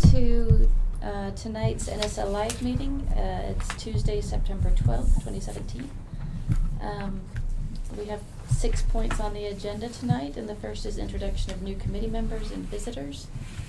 to tonight's NSL Live meeting. It's Tuesday, September 12th, 2017. We have 6 points on the agenda tonight, and the first is introduction of new committee members and visitors.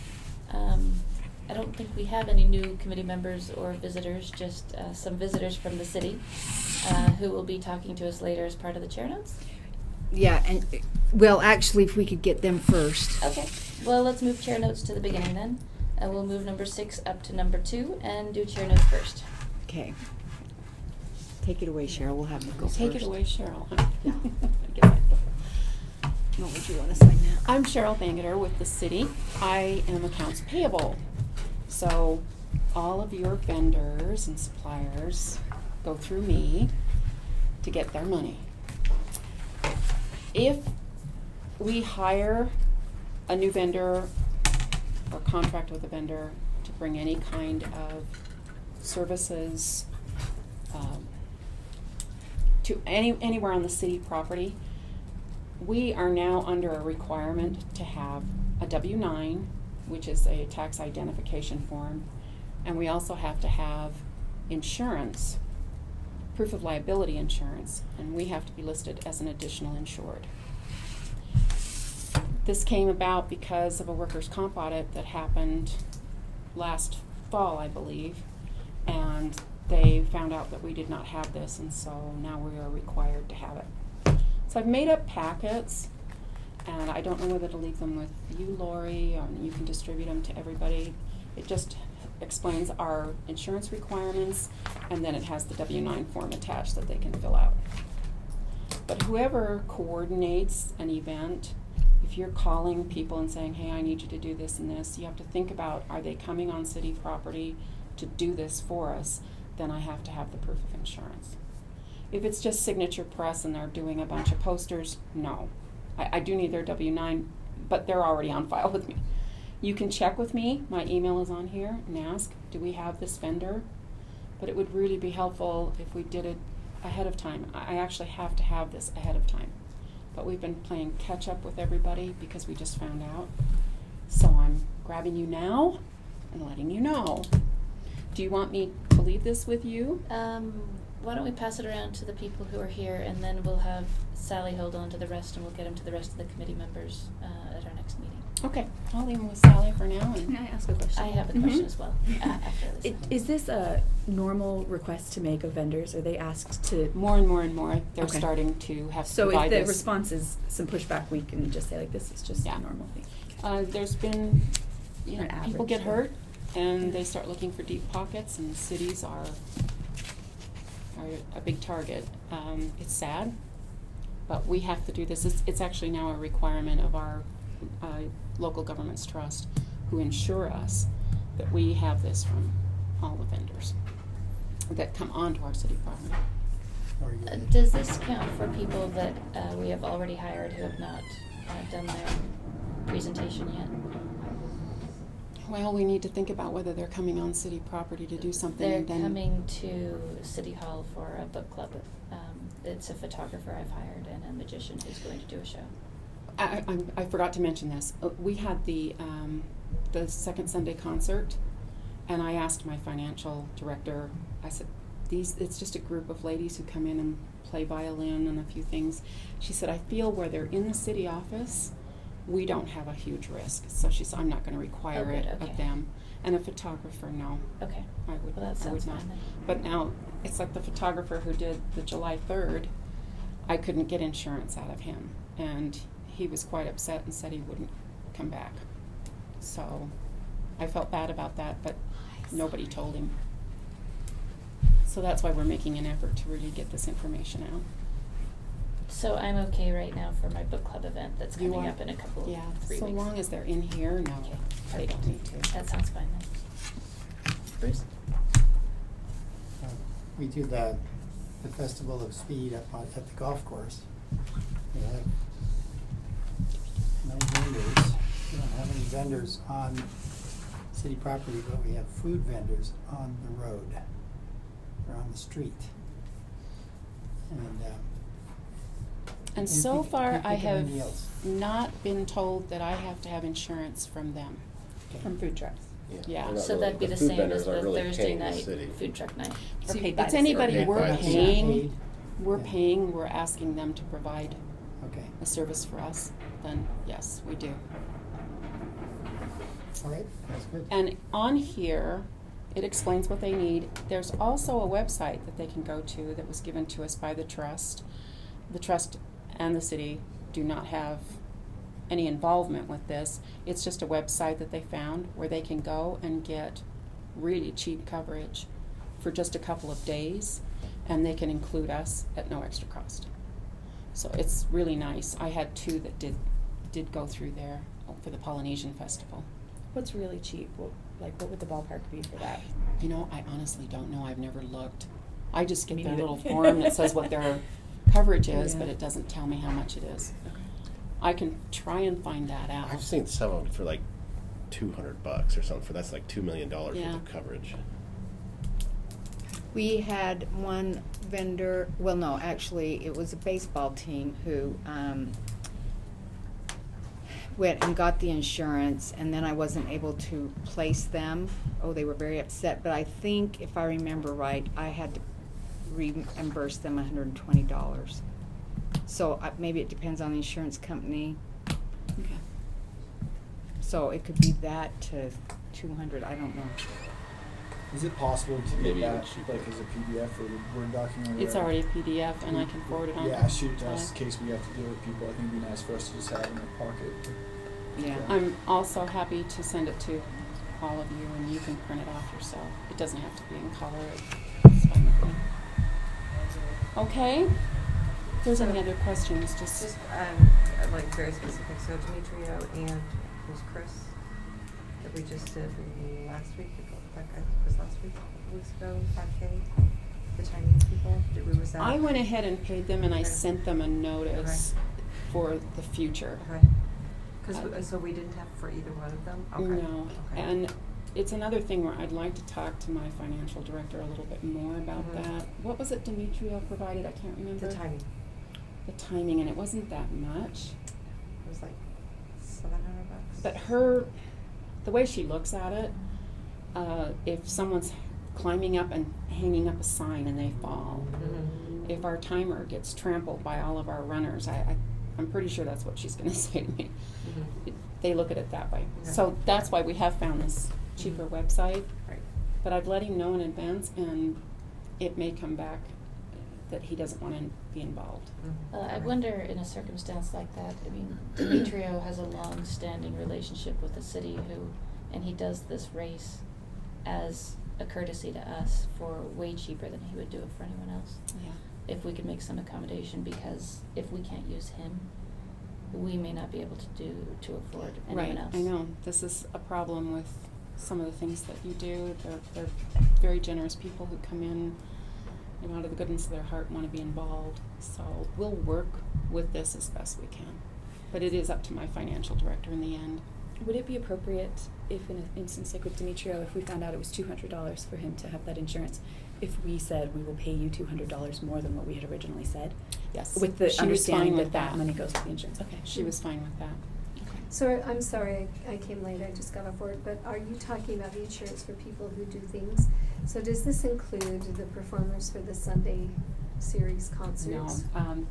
I don't think we have any new committee members or visitors, just some visitors from the city who will be talking to us later as part of the chair notes. Yeah, and well, actually, if we could get them first. Okay. Well, let's move chair notes to the beginning then. We'll move number 6 up to number 2 and do chair notes first. Okay. Take it away, Cheryl. We'll have them go first. Take it away, Cheryl. Yeah. What would you want to sign now? I'm Cheryl Bangeter with the city. I am accounts payable. So all of your vendors and suppliers go through me to get their money. If we hire a new vendor or contract with a vendor to bring any kind of services to anywhere on the city property, we are now under a requirement to have a W-9, which is a tax identification form, and we also have to have insurance, proof of liability insurance, and we have to be listed as an additional insured. This came about because of a workers' comp audit that happened last fall, I believe, and they found out that we did not have this, and so now we are required to have it. So I've made up packets, and I don't know whether to leave them with you, Lori, or you can distribute them to everybody. It just explains our insurance requirements, and then it has the W-9 form attached that they can fill out. But whoever coordinates an event, if you're calling people and saying, hey, I need you to do this and this, you have to think about, are they coming on city property to do this for us? Then I have to have the proof of insurance. If it's just signature press and they're doing a bunch of posters, no. I do need their W-9, but they're already on file with me. You can check with me. My email is on here and ask, do we have this vendor? But it would really be helpful if we did it ahead of time. I actually have to have this ahead of time. But we've been playing catch up with everybody because we just found out. So I'm grabbing you now and letting you know. Do you want me to leave this with you? Why don't we pass it around to the people who are here, and then we'll have Sally hold on to the rest, and we'll get them to the rest of the committee members at our next meeting. Okay, I'll leave them with Sally for now. And Can I ask a question? I have a question as well after this. Is this a normal request to make of vendors? Are they asked to? more and more and more, they're Okay. starting to have to So if provide the this. response is some pushback, we can just say like, this is just Yeah. a normal thing. There's been, An people average, get yeah. hurt, and they start looking for deep pockets, and cities are a big target. It's sad, but we have to do this. It's actually now a requirement of our local governments trust, who insure us that we have this from all the vendors that come onto our city property. Does this count for people that we have already hired who have not done their presentation yet? Well, we need to think about whether they're coming on city property to do something. They're and then coming to City Hall for a book club. It's a photographer I've hired and a magician who's going to do a show. I forgot to mention this. We had the second Sunday concert, and I asked my financial director, I said, it's just a group of ladies who come in and play violin and a few things. She said, I feel where they're in the city office, we don't have a huge risk. So she said, I'm not going to require it of them. And a photographer, no. Okay. I would, Well, that I would sounds not. fine then. But now, it's like the photographer who did the July 3rd, I couldn't get insurance out of him. And he was quite upset and said he wouldn't come back. So I felt bad about that, but nobody told him. So that's why we're making an effort to really get this information out. So I'm okay right now for my book club event that's You coming are? up in a couple, Yeah, 3 so weeks. long as they're in here, no, Okay, they don't need to. That sounds fine then. Bruce? We do the Festival of Speed up at the golf course. We have no vendors. We don't have any vendors on city property, but we have food vendors on the road or on the street. And Can't so think- far, can't I think of have any else. not been told that I have to have insurance from them. Okay. From food trucks. Yeah. They're not So really- that'd be the food same vendors as the aren't really Thursday paying the night city. food truck night. See, paid by it's the anybody city. we're Paid by the city. paying, Yeah. we're asking them to provide Okay, a service for us, then yes, we do. all right, that's good. And on here, it explains what they need. There's also a website that they can go to that was given to us by the trust. The trust and the city do not have any involvement with this. It's just a website that they found where they can go and get really cheap coverage for just a couple of days, and they can include us at no extra cost. So it's really nice. I had two that did go through there for the Polynesian Festival. What's really cheap? What would the ballpark be for that? You know, I honestly don't know. I've never looked. I just get Me their neither. little form that says what their coverage is, Yeah. but it doesn't tell me how much it is. Okay. I can try and find that out. I've seen some of them for like $200 or something. That's like $2 million Yeah. worth of coverage. We had one vendor, well, no, actually, it was a baseball team who went and got the insurance, and then I wasn't able to place them. Oh, they were very upset, but I think, if I remember right, I had to reimburse them $120. So maybe it depends on the insurance company. Okay. So it could be that to 200, I don't know. Is it possible to Maybe get even that cheaper. like as a PDF or a Word document? or It's whatever? already a PDF, and I can forward it on. Yeah, to shoot to Todd. us in case we have to deal with people. I think it'd be nice for us to just have in our pocket. Yeah. I'm also happy to send it to all of you, and you can print it off yourself. It doesn't have to be in color. It's fine with me. Okay. If there's any other questions, Just like very specific. So Demetrio and who's Chris that we just did last week. Like I think it was last week, a couple weeks ago. 5K. The Chinese people. Was that? I went ahead and paid them, and I Okay. sent them a notice for the future. Okay. Because so we didn't have for either one of them. Okay. No, Okay. and it's another thing where I'd like to talk to my financial director a little bit more about Mhm. that. What was it Demetrio provided? I can't remember. The timing. The timing, and it wasn't that much. It was like $700. But the way she looks at it, if someone's climbing up and hanging up a sign and they fall, Mhm. if our timer gets trampled by all of our runners, I'm pretty sure that's what she's going to say to me. Mhm. They look at it that way. Okay. So that's why we have found this cheaper website. Right. But I've let him know in advance, and it may come back that he doesn't want to be involved. Mhm. I Right. wonder in a circumstance like that, I mean, Demetrio has a long-standing relationship with the city and he does this race as a courtesy to us for way cheaper than he would do it for anyone else. Yeah. If we could make some accommodation, because if we can't use him, we may not be able to afford anyone Right, else. I know. This is a problem with some of the things that you do. They're very generous people who come in, and out of the goodness of their heart want to be involved. So we'll work with this as best we can. But it is up to my financial director in the end. Would it be appropriate if, in an instance like with Demetrio, if we found out it was $200 for him to have that insurance, if we said we will pay you $200 more than what we had originally said, Yes. with the She was understanding fine that with that money goes to the insurance? Okay. She was fine with that. So I'm sorry, I came late, I just got off work, but are you talking about the insurance for people who do things? So does this include the performers for the Sunday series concerts? No,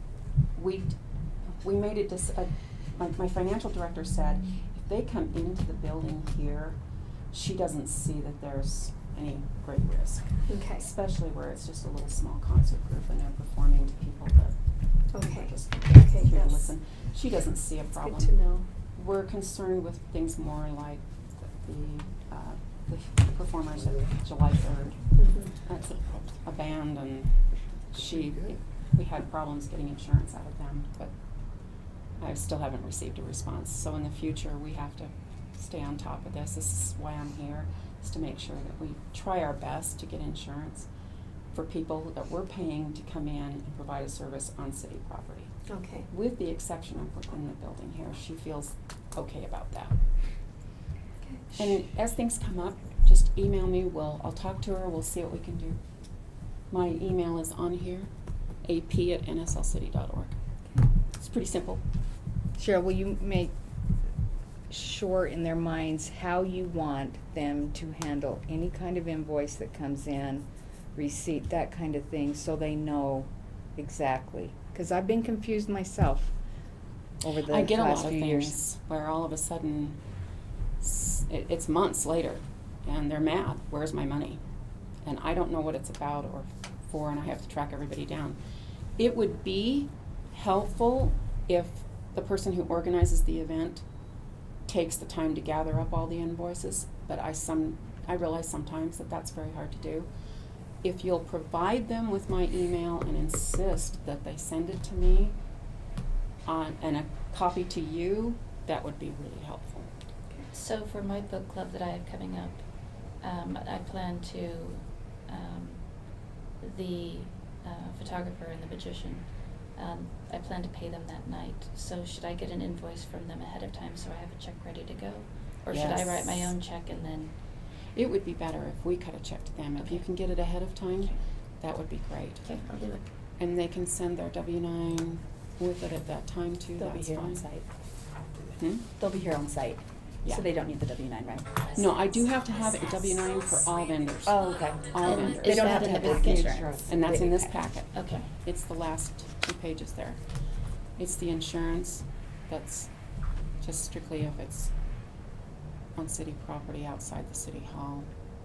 we made it, my financial director said, if they come into the building here, she doesn't see that there's any great risk. Okay, Especially where it's just a little small concert group and they're performing to people that okay, are just okay, here to that's, listen. She doesn't see a that's problem. good to know. We're concerned with things more like the performers at July 3rd. Mhm. That's a band, and we had problems getting insurance out of them, but I still haven't received a response. So in the future, we have to stay on top of this. This is why I'm here, is to make sure that we try our best to get insurance for people that we're paying to come in and provide a service on city property. Okay, With the exception of within the building here, she feels okay about that. okay. And as things come up, just email me. I'll talk to her. We'll see what we can do. My email is on here, ap@nslcity.org. It's pretty simple. Cheryl, will you make sure in their minds how you want them to handle any kind of invoice that comes in, receipt, that kind of thing, so they know exactly. Because I've been confused myself over the I get a last lot of few things years. where all of a sudden it's months later and they're mad. Where's my money? And I don't know what it's about or for, and I have to track everybody down. It would be helpful if the person who organizes the event takes the time to gather up all the invoices, but I realize sometimes that that's very hard to do. If you'll provide them with my email and insist that they send it to me and a copy to you, that would be really helpful. So for my book club that I have coming up, I plan to, the photographer and the magician, I plan to pay them that night. So should I get an invoice from them ahead of time so I have a check ready to go? Or should I write my Yes. own check and then? It would be better if we cut a check to them. If you Okay. can get it ahead of time, Okay. that would be great. Okay, I'll do it. And they can send their W-9 with it at that time too, They'll be that's here on fine. site. Hmm? They'll be here on site, Yeah. so they don't need the W-9, right? No, I do have to have a W-9 for all vendors. Oh, okay. All And vendors. is They don't that have to in have the the packet? insurance. And that's in this They- packet. Okay. It's the last 2 pages there. It's the insurance, that's just strictly if it's on city property outside the city hall.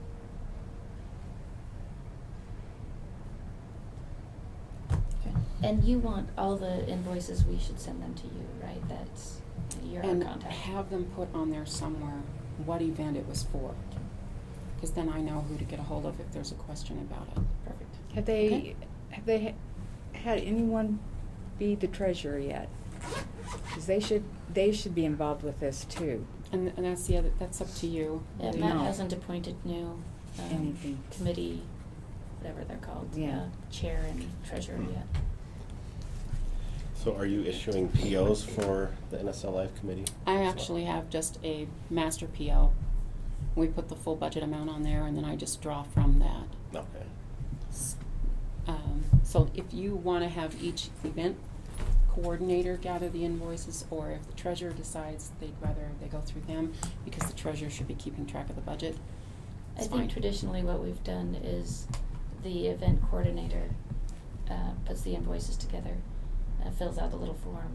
Okay. And you want all the invoices, we should send them to you, right? That's, you're our And contact. have them put on there somewhere what event it was for. Because then I know who to get a hold of if there's a question about it. Perfect. Have they, Okay. have they had anyone be the treasurer yet? Because they should be involved with this too. And that's up to you. Yeah, They Matt know. hasn't appointed new, Anything. committee, whatever they're called, Yeah. chair and treasurer yet. So are you issuing POs for the NSL Live Committee? I actually have just a master PO. We put the full budget amount on there and then I just draw from that. Okay. So if you want to have each event coordinator gather the invoices, or if the treasurer decides they'd rather they go through them, because the treasurer should be keeping track of the budget, I it's think fine. traditionally what we've done is the event coordinator puts the invoices together, fills out a little form,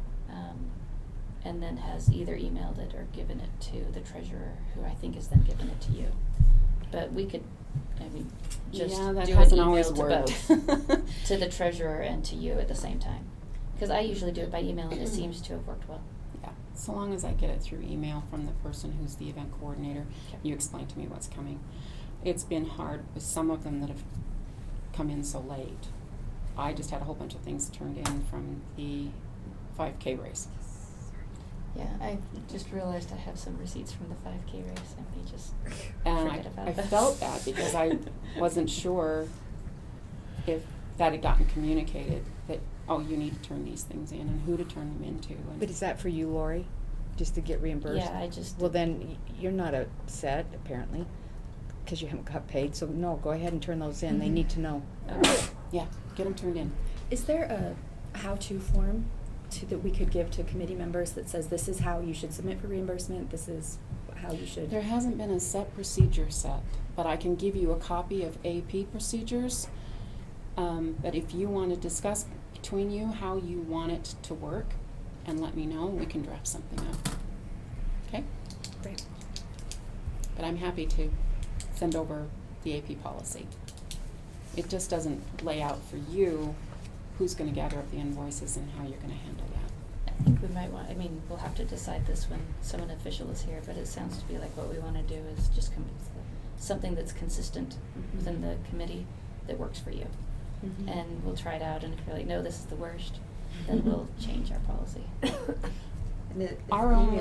and then has either emailed it or given it to the treasurer, who I think has then given it to you. But we could, just Yeah, that do an hasn't email always to worked. both, to the treasurer and to you at the same time. Because I usually do it by email and it seems to have worked well. Yeah, so long as I get it through email from the person who's the event coordinator, Okay. you explain to me what's coming. It's been hard with some of them that have come in so late. I just had a whole bunch of things turned in from the 5K race. Yeah, I just realized I have some receipts from the 5K race. I may just And forget about I that. felt bad because I wasn't sure if that had gotten communicated, that, oh, you need to turn these things in and who to turn them into. And But is that for you, Lori? Just to get reimbursed? Yeah, I just. Well, then you're not upset, apparently, because you haven't got paid. So no, go ahead and turn those in. They need to know. Okay. yeah, get them turned in. Is there a how-to form that we could give to committee members that says this is how you should submit for reimbursement, this is how you should? There hasn't been a set procedure set, but I can give you a copy of AP procedures. But if you want to discuss between you how you want it to work, and let me know, we can draft something up. Okay? Great. But I'm happy to send over the AP policy. It just doesn't lay out for you who's going to gather up the invoices and how you're going to handle that. I think we might want, we'll have to decide this when someone official is here, but it sounds to be like what we want to do is just something that's consistent within the committee that works for you. Mhm. And we'll try it out, and if you're like, no, this is the worst, then we'll change our policy. And if Our only-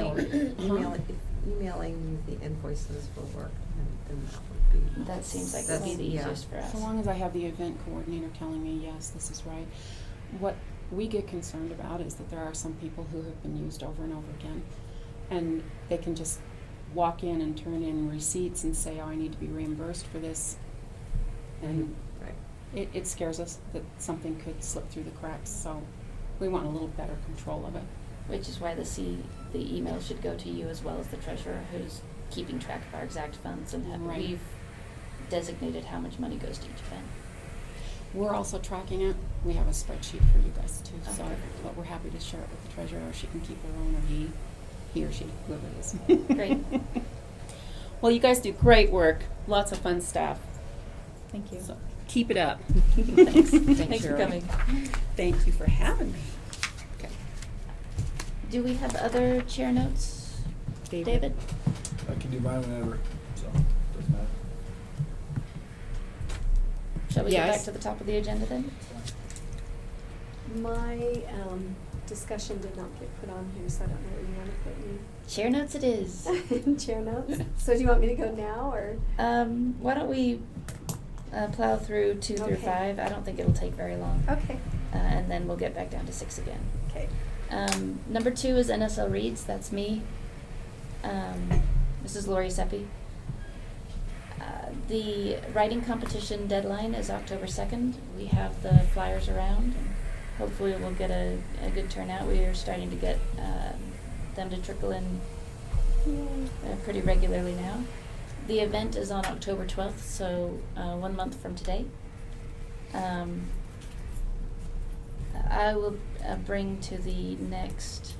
emailing the invoices will work, then that would be. That seems like would be the Yeah. easiest for us. So long as I have the event coordinator telling me, yes, this is right. What we get concerned about is that there are some people who have been used over and over again, and they can just walk in and turn in receipts and say, oh, I need to be reimbursed for this. And Right. it scares us that something could slip through the cracks, so we want a little better control of it. which is why the email should go to you as well as the treasurer, who's keeping track of our exact funds, and Right. we've designated how much money goes to each event. We're also tracking it. We have a spreadsheet for you guys too, Oh, so, perfect. but we're happy to share it with the treasurer, or she can keep her own, or he or she, whoever it is. Great. Well, you guys do great work. Lots of fun stuff. Thank you. So keep it up. Thanks. Thanks, Thanks for Shirley. coming. Thank you for having me. Okay. Do we have other chair notes? David? I can do mine whenever, so doesn't matter. Shall we get Yes. back to the top of the agenda then? My discussion did not get put on here, so I don't know where you want to put me. Chair notes it is. Chair notes? So do you want me to go now, or? Why don't we plow through 2 through Okay. 5? I don't think it'll take very long. Okay. And then we'll get back down to 6 again. Okay. Number 2 is NSL Reads. That's me. Mrs. Lori Seppi. The writing competition deadline is October 2nd. We have the flyers around, and hopefully we'll get a good turnout. We are starting to get them to trickle in pretty regularly now. The event is on October 12th, so 1 month from today. I will bring to the next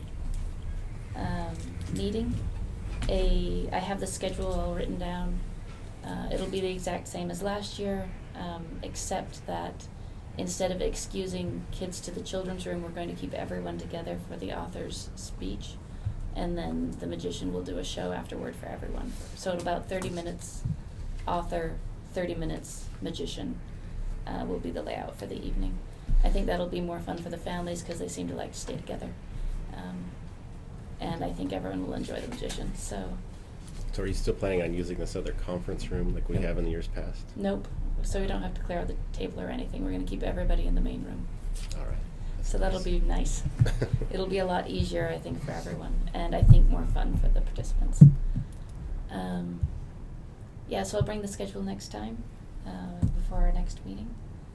meeting I have the schedule all written down. It'll be the exact same as last year, except that instead of excusing kids to the children's room, we're going to keep everyone together for the author's speech, and then the magician will do a show afterward for everyone. So about 30 minutes author, 30 minutes magician will be the layout for the evening. I think that'll be more fun for the families because they seem to like to stay together. And I think everyone will enjoy the magician. So So are you still planning on using this other conference room like we have in the years past? nope. So we don't have to clear out the table or anything. We're going to keep everybody in the main room. All right. So that'll be nice. It'll be a lot easier, I think, for everyone, and I think more fun for the participants. Yeah, so I'll bring the schedule next time, before our next meeting.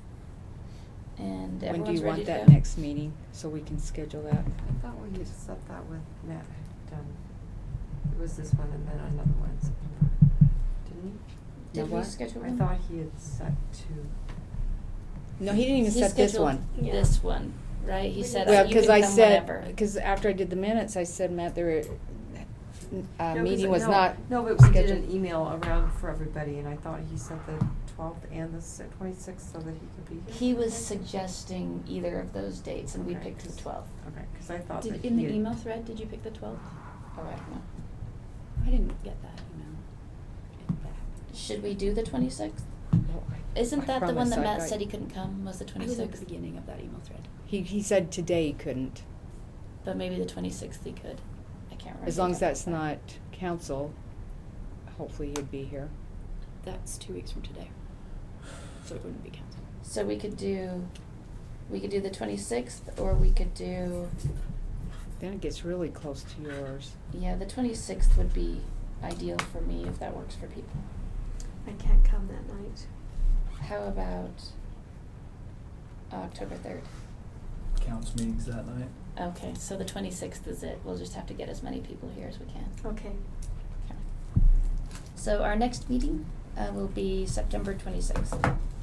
And When do everyone's you ready want to that go? next meeting, so we can schedule that? I thought we had set that with Matt had done. It was this one and then another one in September. Didn't he? Now Did we what? schedule I one? thought he had set to. No, he didn't even He set this scheduled one. Yeah. This one, right? He We said, did Well, you because can I come said, whenever. because after I did the minutes, I said, Matt, No, 'cause meeting was not No, but we did scheduled. an email around for everybody, and I thought he set the 12th and the 26th so that he could be here. He was suggesting either of those dates, and we Okay. picked the 12th. Okay, because I thought that Did, he in the had- email thread, did you pick the 12th? Oh, I don't know. I didn't get that email. Should we do the 26th? Oh, Isn't I that the one promise that I Matt got- said he couldn't come, was the I was at the 26th? beginning of that email thread. He said today he couldn't. But maybe the 26th he could. I can't remember. As long as exactly. that's not council, hopefully he'd be here. That's 2 weeks from today. So it wouldn't be counted. So we could do the 26th, or we could do, Then it gets really close to yours. yeah, the 26th would be ideal for me if that works for people. I can't come that night. How about October 3rd? Council meetings that night. Okay, so the 26th is it. We'll just have to get as many people here as we can. Okay. Okay. So our next meeting will be September 26th.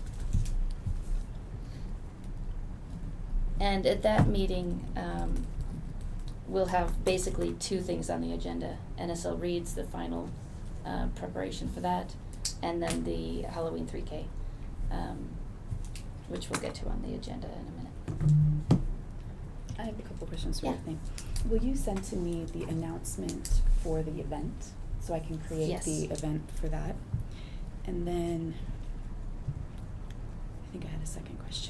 And at that meeting, we'll have basically 2 things on the agenda. NSL Reads, the final preparation for that, and then the Halloween 3K, which we'll get to on the agenda in a minute. I have a couple questions for Yeah. Daphne. Will you send to me the announcement for the event so I can create Yes. the event for that? And then I think I had a second question.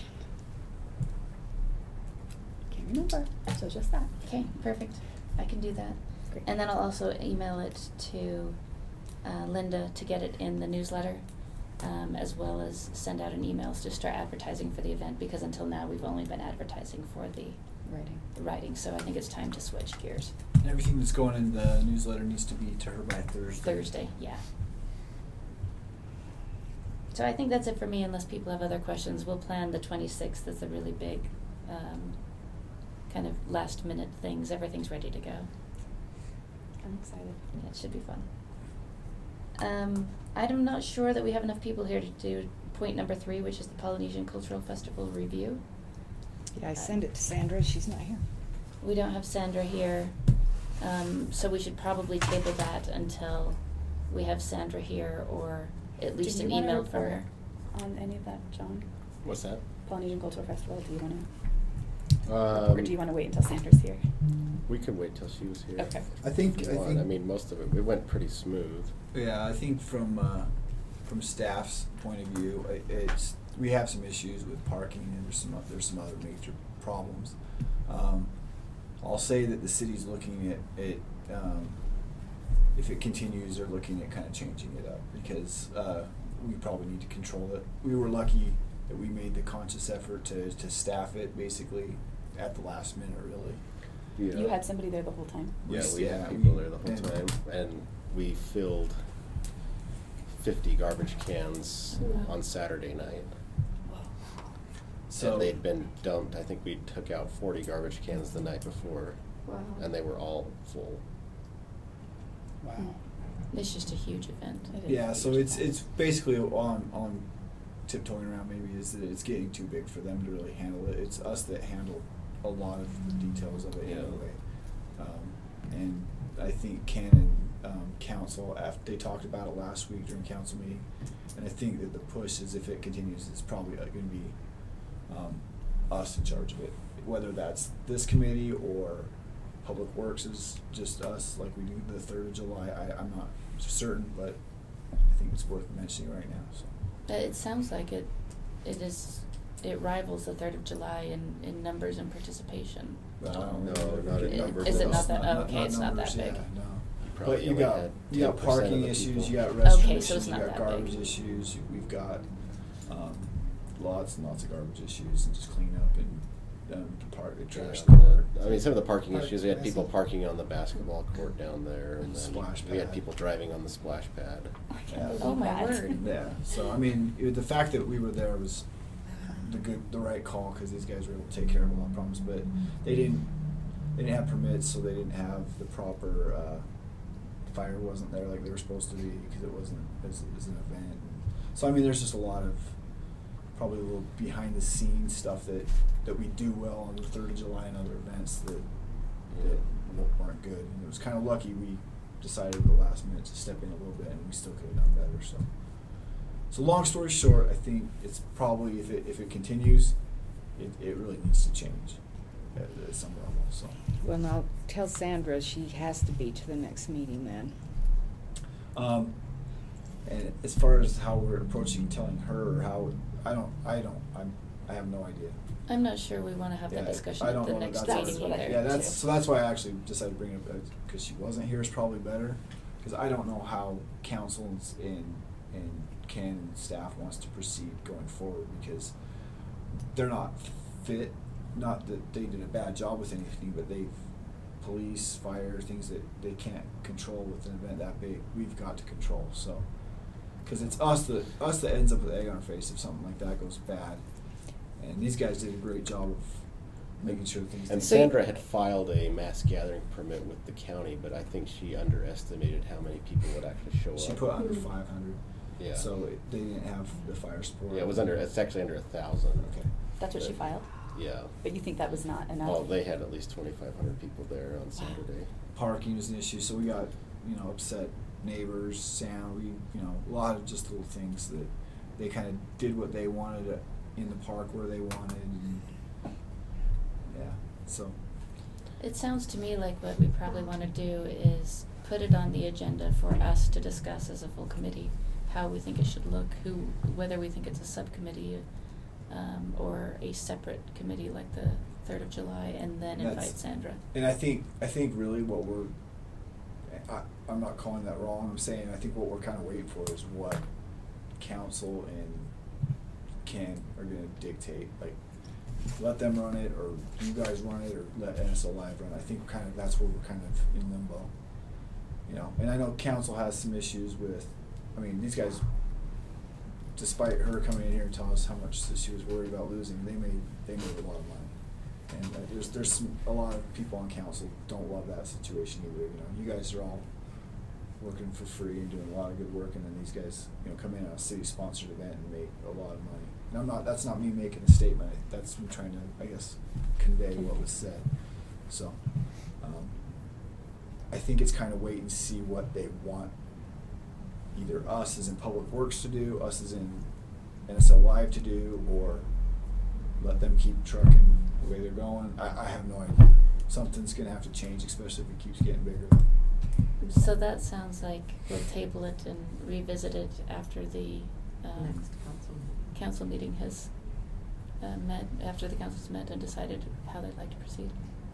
Can't remember. So just that. Okay, perfect. I can do that. Great. And then I'll also email it to Linda to get it in the newsletter, as well as send out an email to start advertising for the event, because until now we've only been advertising for the Writing. writing, so I think it's time to switch gears. And everything that's going in the newsletter needs to be to her by Thursday. Thursday, yeah. So I think that's it for me, unless people have other questions. We'll plan the 26th as a really big kind of last minute things. Everything's ready to go. I'm excited. Yeah, it should be fun. I'm not sure that we have enough people here to do point number 3, which is the Polynesian Cultural Festival review. Yeah, I sent it to Sandra, she's not here. We don't have Sandra here, so we should probably table that until we have Sandra here, or at least an email from her. On any of that, John? What's that? Polynesian Cultural Festival, do you want to? Um, Or do you want to wait until Sandra's here? We could wait till she was here. Okay. I think, If you want. I mean, most of it went pretty smooth. yeah, I think from staff's point of view, we have some issues with parking, and there's some other major problems. I'll say that the city's looking at if it continues, they're looking at kind of changing it up, because we probably need to control it. We were lucky that we made the conscious effort to staff it basically at the last minute, really. Yeah. You had somebody there the whole time? Yeah, we Yeah, had people we- there the whole and- time, and we filled 50 garbage cans Wow. on Saturday night. So And they'd been dumped. I think we took out 40 garbage cans the night before, Wow. and they were all full. Wow. It's just a huge event. It is yeah, so huge. it's basically on tiptoeing around maybe is that it's getting too big for them to really handle it. It's us that handle a lot of the details of it Yeah. anyway. And I think Ken and council, after they talked about it last week during council meeting, and I think that the push is, if it continues, it's probably going to be us in charge of it, whether that's this committee or Public Works is just us, like we do the 3rd of July. I'm not certain, but I think it's worth mentioning right now. So. But it sounds like it rivals the 3rd of July in numbers and participation. But I don't No, know. not in Is numbers. it at not all. that? Okay, it's not that numbers, big. Yeah, no. Probably But you only got had you got 10% of parking the issues, people. you got restroom Okay, so issues, it's you not got that garbage big. issues. We've got lots and lots of garbage issues, and just clean up and park the trash. Yeah, the park. I mean, some of the parking Park issues, we had people capacity. parking on the basketball court down there, and then Splash we had pad. people driving on the splash pad. I can't Yeah. believe Oh my that. word. Yeah, so I mean, the fact that we were there was the right call, because these guys were able to take care of a lot of problems. But they didn't have permits, so they didn't have the proper fire wasn't there like they were supposed to be, because it wasn't as an event. So I mean, there's just a lot of probably a little behind the scenes stuff that we do well on the 3rd of July and other events that weren't good. And it was kind of lucky we decided at the last minute to step in a little bit, and we still could have done better. So long story short, I think it's probably, if it continues, it really needs to change at some level. So Well, now, tell Sandra she has to be to the next meeting then. and as far as how we're approaching telling her, or how I have no idea. I'm not sure we want to have that Yeah, discussion I at don't the know, next that's meeting what I either. Yeah, too. that's why I actually decided to bring it up, because she wasn't here is probably better, because I don't know how council and Ken and staff wants to proceed going forward, because they're not fit. Not that they did a bad job with anything, but police, fire, things that they can't control with an event that big, we've got to control. So, because it's us that ends up with egg on our face if something like that goes bad. And these guys did a great job of making sure things. And didn't- Sandra had filed a mass gathering permit with the county, but I think she underestimated how many people would actually show up. She put under 500. Yeah. So they didn't have the fire support. Yeah, it's actually under 1,000. Okay. That's what she But- filed? Yeah. But you think that was not enough? Well, they had at least 2,500 people there on Saturday. Parking was an issue, so we got upset neighbors, sound, a lot of just little things that they kind of did what they wanted in the park where they wanted, and yeah, so. It sounds to me like what we probably want to do is put it on the agenda for us to discuss as a full committee, how we think it should look, whether we think it's a subcommittee or a separate committee like the 3rd of July, and then invite Sandra. And I think really what I'm not calling that wrong. I'm saying I think what we're kind of waiting for is what council and Ken are going to dictate. Like, let them run it, or you guys run it, or let NSO Live run it. I think that's where we're kind of in limbo. And I know council has some issues with. I mean, these guys, despite her coming in here and telling us how much she was worried about losing, they made a lot of money. And there's a lot of people on council don't love that situation either. You know, you guys are all working for free and doing a lot of good work, and then these guys, you know, come in on a city-sponsored event and make a lot of money. And that's not me making a statement. That's me trying to, I guess, convey what was said. So, I think it's kind of wait and see what they want either us as in Public Works to do, us as in NSL Live to do, or let them keep trucking the way they're going. I have no idea. Something's going to have to change, especially if it keeps getting bigger. So that sounds like we'll table it and revisit it after the Next council. council meeting has met, after the council's met and decided how they'd like to proceed.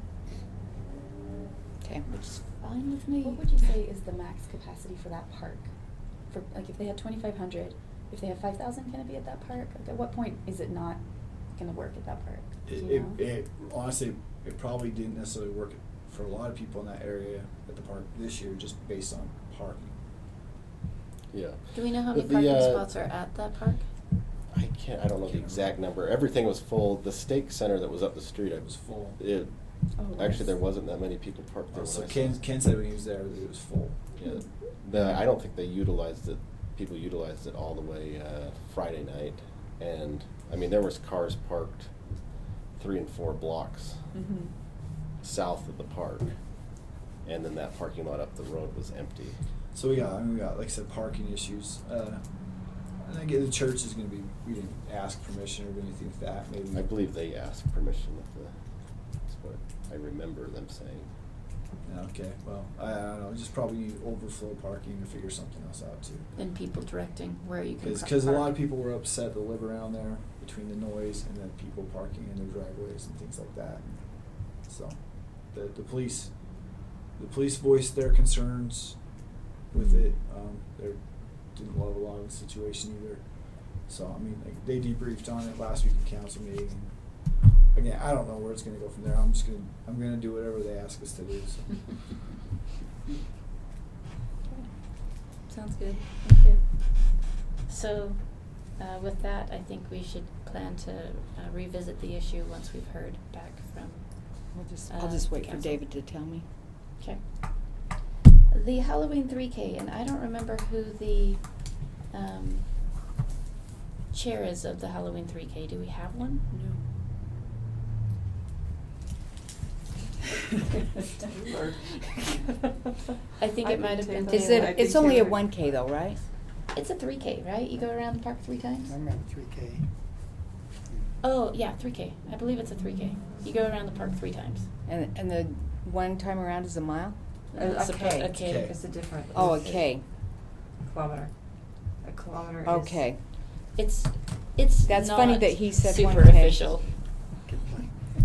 Okay. Which is fine with me. What would you say is the max capacity for that park? For, like, if they had 2,500, if they have 5,000, can it be at that park? Like, at what point is it not gonna work at that park? Do you know? It honestly, it probably didn't necessarily work for a lot of people in that area at the park this year, just based on parking. Yeah. Do we know how many The, parking spots are at that park? I don't know the exact number. Everything was full. The steak center that was up the street, It was full. Oh, Actually, there wasn't that many people parked there. So when I Ken saw. said when he was there that it was full. Yeah. I don't think they utilized it. People utilized it all the way Friday night, and I mean there was cars parked 3 and 4 blocks Mm-hmm. south of the park, and then that parking lot up the road was empty. So we got, like I said, parking issues. And I get the church is going to be. We didn't ask permission or anything like that. Maybe. I believe they asked permission that's what I remember them saying. Okay. Well, I don't know. Just probably need overflow parking or figure something else out too. And people directing where you can Because a park. lot of people were upset to live around there between the noise and then people parking in their driveways and things like that. So, the police voiced their concerns with it. They didn't love a lot of the situation either. So I mean, like, they debriefed on it last week in council meeting. And again, I don't know where it's going to go from there. I'm going to do whatever they ask us to do. So. Sounds good. Thank you. So, with that, I think we should plan to revisit the issue once we've heard back from. I'll just wait for council. David to tell me. Okay. The Halloween 3K, and I don't remember who the chair is of the Halloween 3K. Do we have one? I think it might have been. Is Taylor. I it? It's think only a Taylor. 1K though, right? It's a 3K, right? You go around the park 3 times? I remember 3K. Oh, yeah, 3K. I believe it's a 3K. You go around the park 3 times. And the one time around is a mile? It's A K. A K. It's a different. Oh, a it's K. Kilometer. A kilometer is. Okay. It's That's not funny that he said super 1K. official. Good point.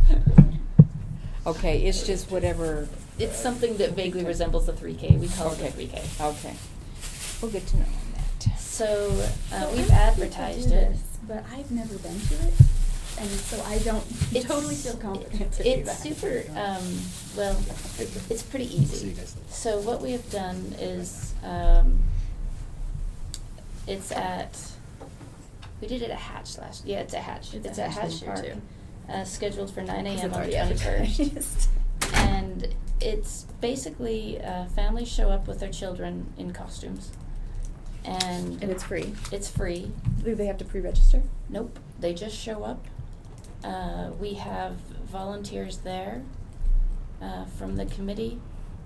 Okay, it's just whatever. It's something that vaguely resembles the 3K. We call Okay. it the 3K. Okay. Well, good to know on that. So So we've I advertised do it. this, but I've never been to it, and so I don't totally feel confident to do It's that. super, well, it's pretty easy. So what we have done is, it's at, we did it at Hatch it's at Hatch. It's at at Hatch Hatch this year, Park. too. Scheduled for 9 'Cause a.m. it's on the already 21st. advertised. And it's basically, families show up with their children in costumes. And And it's free. it's free. Do they have to pre-register? Nope, they just show up. We have volunteers there from the committee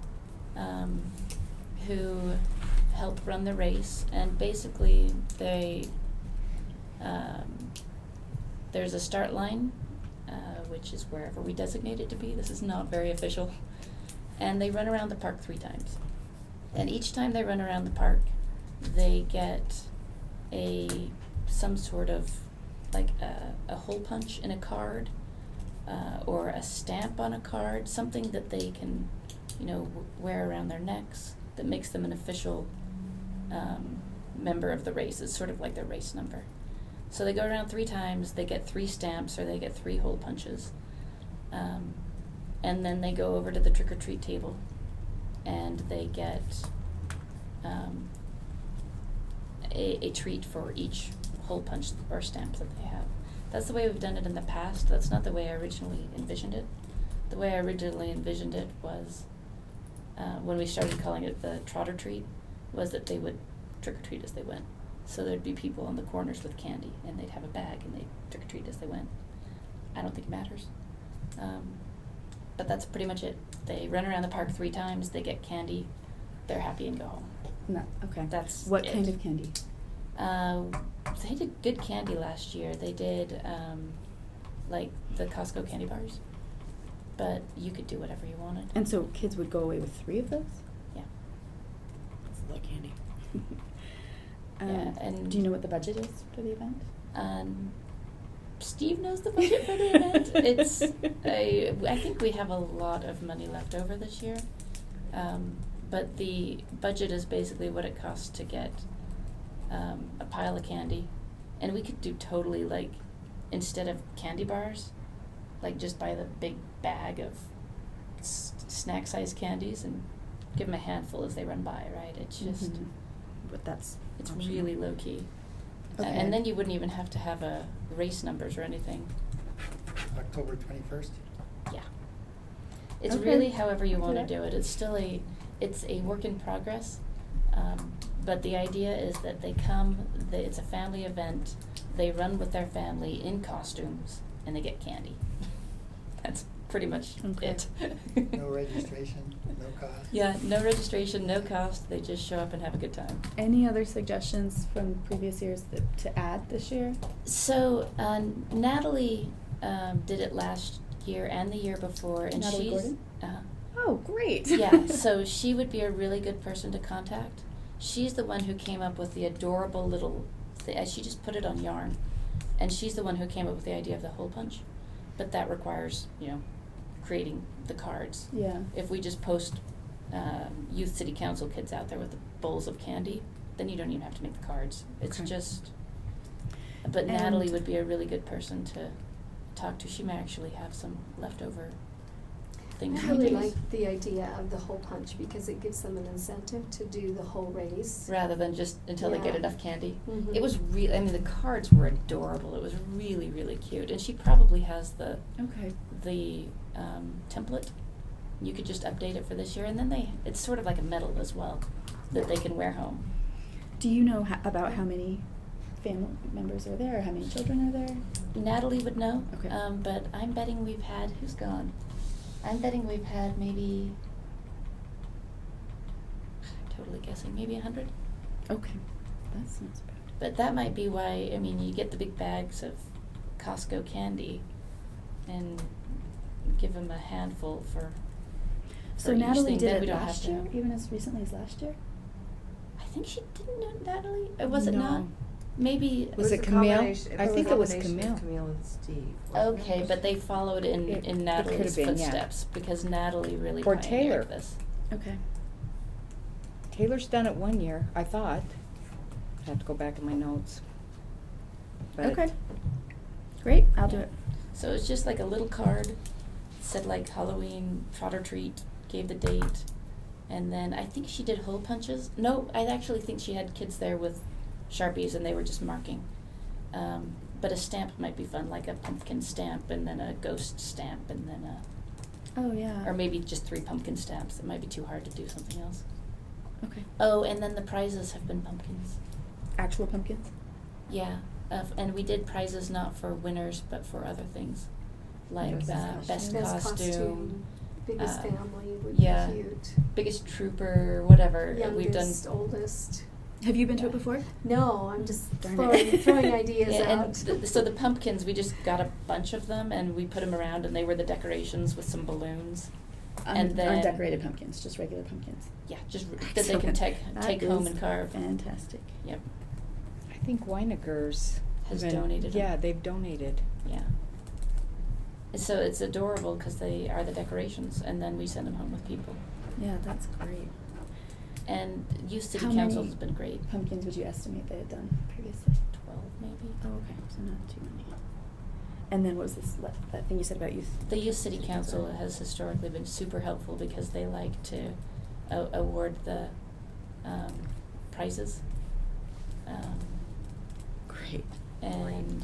who help run the race, and basically they there's a start line, which is wherever we designate it to be. This is not very official, and they run around the park 3 times. And each time they run around the park, they get some sort of like a hole punch in a card, or a stamp on a card, something that they can, wear around their necks that makes them an official member of the race. It's sort of like their race number. So they go around 3 times, they get 3 stamps, or they get 3 hole punches. And then they go over to the trick-or-treat table, and they get a treat for each hole punch or stamp that they have. That's the way we've done it in the past. That's not the way I originally envisioned it. The way I originally envisioned it was, when we started calling it the Trotter Treat, was that they would trick or treat as they went. So there'd be people on the corners with candy, and they'd have a bag, and they'd trick or treat as they went. I don't think it matters. But that's pretty much it. They run around the park 3 times, they get candy, they're happy and go home. No, okay. That's What it. kind of candy? They did good candy last year. They did, like the Costco candy bars, but you could do whatever you wanted. And so kids would go away with 3 of those? Yeah. That's a lot of candy. Yeah, and do you know what the budget is for the event? Steve knows the budget for the event. It's I think we have a lot of money left over this year, but the budget is basically what it costs to get a pile of candy, and we could do totally like, instead of candy bars, like just buy the big bag of snack-sized candies and give them a handful as they run by. Right? It's just But that's it's optional. really low key. Okay. And then you wouldn't even have to have a race numbers or anything. October 21st? Yeah. It's Okay. really however you I'll do want to that. do it. It's still it's a work in progress. But the idea is that they come, it's a family event, they run with their family in costumes, and they get candy. That's pretty much Okay. it. No registration, no cost? Yeah, no registration, no cost. They just show up and have a good time. Any other suggestions from previous years to add this year? So Natalie did it last year and the year before, and Natalie she's Gordon? Oh, great. yeah. So she would be a really good person to contact. She's the one who came up with the adorable little. She just put it on yarn, and she's the one who came up with the idea of the hole punch. But that requires, creating the cards. Yeah. If we just post youth city council kids out there with the bowls of candy, then you don't even have to make the cards. It's Okay. just. But And- Natalie would be a really good person to talk to. She may actually have some leftover things. I she really can like use, the idea of the hole punch because it gives them an incentive to do the whole race. rather than just until they get Yeah. enough candy. Mhm. It was really. I mean, the cards were adorable. It was really, really cute, and she probably has the Okay. template. You could just update it for this year, and then it's sort of like a medal as well that they can wear home. Do you know about how many family members are there, or how many children are there? Natalie would know. Okay. But I'm betting we've had, who's gone? I'm betting we've had maybe, I'm totally guessing, maybe 100. Okay. That's not so bad. But that might be why, I mean, you get the big bags of Costco candy and give them a handful for So each Natalie thing. did Then it we don't have last to- year, even as recently as last year? I think she didn't know Natalie. Or was it not? No. Maybe. Was it a Camille? combination- I think a it was combination of Camille. Camille and Steve. wasn't it? Okay, but they followed in It could've Natalie's been, yeah. footsteps because Natalie really For pioneered Taylor. this. Okay. Taylor's done it 1 year, I thought. I have to go back in my notes. But Okay. Great, I'll do Yeah. it. So it's just like a little card, said like Halloween Trotter Treat, gave the date, and then I think she did hole punches. No, I actually think she had kids there with Sharpies and they were just marking. But a stamp might be fun, like a pumpkin stamp and then a ghost stamp and then Oh, yeah. or maybe just 3 pumpkin stamps. It might be too hard to do something else. Okay. Oh, and then the prizes have been pumpkins. Actual pumpkins? Yeah, and we did prizes not for winners, but for other things, like Best best costume, biggest uh, family would yeah. be cute. biggest trooper, whatever. We've done. Youngest, oldest. Have you been to Yeah. it before? No, I'm just Darn throwing, it. throwing ideas Yeah, out. and so the pumpkins, we just got a bunch of them, and we put them around, and they were the decorations with some balloons. And then- Undecorated pumpkins, just regular pumpkins. Yeah, just that they can take That home is and carve. Fantastic. Yep. I think Weineger's Has even- donated 'em. Yeah, they've donated. Yeah. And so it's adorable because they are the decorations, and then we send them home with people. Yeah, that's great. And Youth City How Council many has been great. Pumpkins would you estimate they had done previously? 12 maybe. Oh, okay, so not too many. And then what was this, that thing you said about youth? The Youth City Council has historically been super helpful because they like to award the prizes. Great. And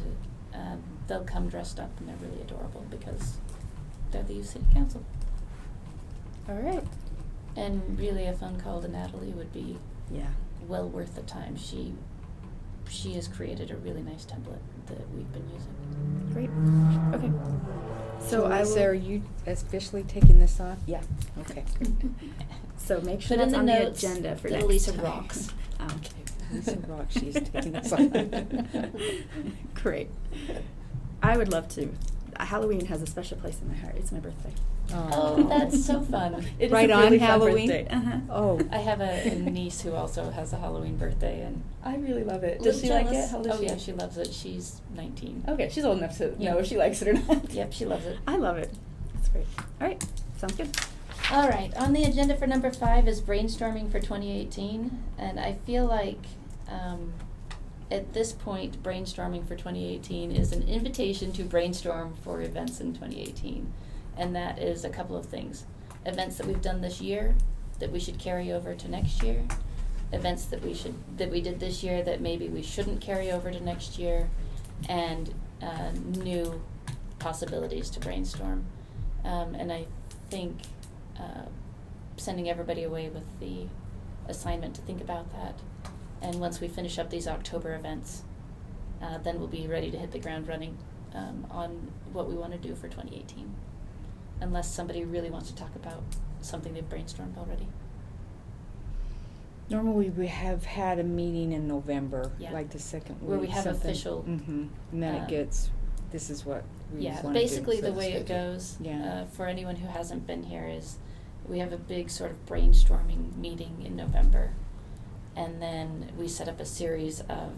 they'll come dressed up and they're really adorable because they're the youth city council. All right. And really a phone call to Natalie would be Yeah. well worth the time. She has created a really nice template that we've been using. Great. Okay. So So I Lisa, will. are you officially taking this off? Yeah. Okay. So make sure Put in that's the on notes the agenda for that next Lisa time. rocks. Okay. Lisa rocks. She's taking this off. Great. I would love to. Halloween has a special place in my heart. It's my birthday. Oh, that's so fun. It is Right a on really fun Halloween? birthday. Uh-huh. Oh. I have a niece who also has a Halloween birthday, and I really love it. little Does she like it? jealous. How old is Oh she? yeah, she loves it. She's 19. Okay, she's old enough to Yeah. know if she likes it or not. Yep, she loves it. I love it. That's great. All right, sounds good. All right, on the agenda for number 5 is brainstorming for 2018, and I feel like at this point, brainstorming for 2018 is an invitation to brainstorm for events in 2018, and that is a couple of things. Events that we've done this year that we should carry over to next year, events that we did this year that maybe we shouldn't carry over to next year, and new possibilities to brainstorm. And I think sending everybody away with the assignment to think about that. And once we finish up these October events, then we'll be ready to hit the ground running on what we want to do for 2018. Unless somebody really wants to talk about something they've brainstormed already. Normally, we have had a meeting in November, Yeah. like the second week. Where we have something. official, Mhm. And then uh, it gets, this is what we Yeah, want to do. basically the Set way it schedule. goes, Yeah. for anyone who hasn't been here, is we have a big sort of brainstorming meeting in November, and then we set up a series of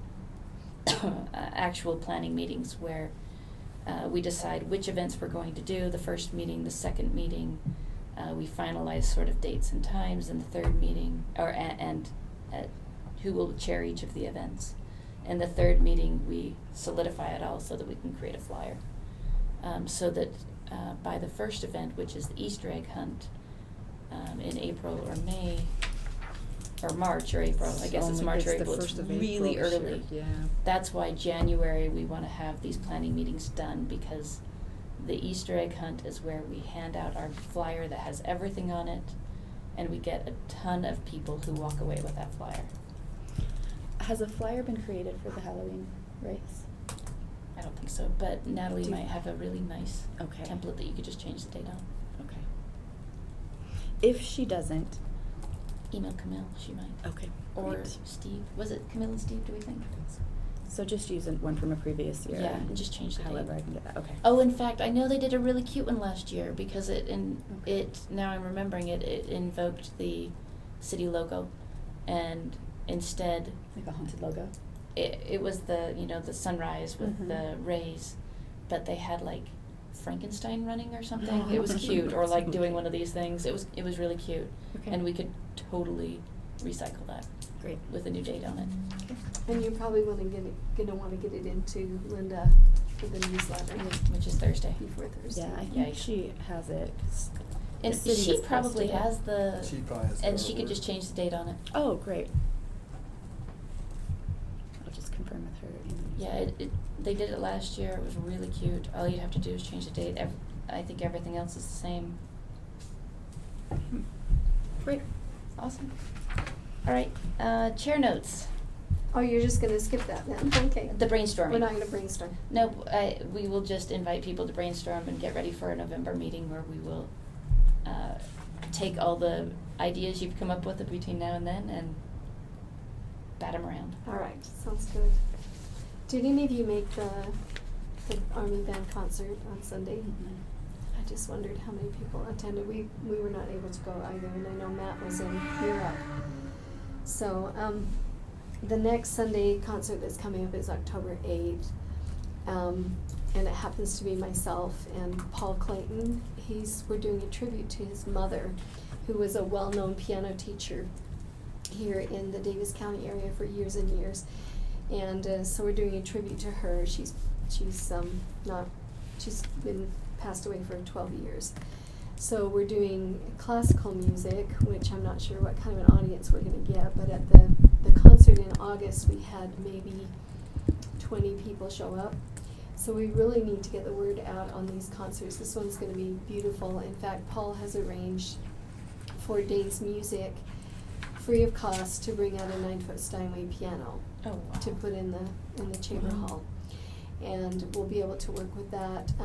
actual planning meetings where we decide which events we're going to do. The first meeting, the second meeting, we finalize sort of dates and times, and the third meeting, and who will chair each of the events. And the third meeting, we solidify it all so that we can create a flyer. So that by the first event, which is the Easter egg hunt, in April or May, or March or April, I guess it's March or April, it's really early. Yeah. That's why January we want to have these planning meetings done, because the Easter egg hunt is where we hand out our flyer that has everything on it, and we get a ton of people who walk away with that flyer. Has a flyer been created for the Halloween race? I don't think so, but Natalie Do- might have a really nice Okay. template that you could just change the date on. Okay. If she doesn't, Email Camille, she might. okay. Or great. Steve. Was it Camille and Steve, do we think? So just use one from a previous year. Yeah, and just change the date. However I can get that. Okay. Oh, in fact, I know they did a really cute one last year, because Okay. now I'm remembering it invoked the city logo, and instead Like a haunted logo. it was the sunrise with Mhm. the rays, but they had like Frankenstein running or something. Oh. It was cute, or like doing one of these things. It was really cute, Okay. and we could totally recycle that Great. with a new date on it. And you probably gonna want to get it into Linda for the newsletter Which is Thursday. before Thursday. Yeah, I Yeah. think she has it. 'Cause And the city she has probably posted it. has the, She probably has and the she could word. just change the date on it. Oh, great. I'll just confirm with her. In the Yeah, newsletter. they did it last year. It was really cute. All you'd have to do is change the date. I think everything else is the same. Great. Awesome. All right, chair notes. Oh, you're just gonna skip that then? Okay. The brainstorming. We're not gonna brainstorm. Nope, we will just invite people to brainstorm and get ready for a November meeting where we will take all the ideas you've come up with between now and then and bat them around. All right, sounds good. Did any of you make the Army Band concert on Sunday? I just wondered how many people attended. We were not able to go either, and I know Matt was in Europe. So the next Sunday concert that's coming up is October 8th, and it happens to be myself and Paul Clayton. We're doing a tribute to his mother, who was a well-known piano teacher here in the Davis County area for years and years, and so we're doing a tribute to her. She's been passed away for 12 years. So we're doing classical music, which I'm not sure what kind of an audience we're going to get, but at the concert in August we had maybe 20 people show up. So we really need to get the word out on these concerts. This one's gonna be beautiful. In fact, Paul has arranged for Dave's Music, free of cost, to bring out a 9-foot Steinway piano Oh, wow. to put in the chamber Wow. hall. And we'll be able to work with that.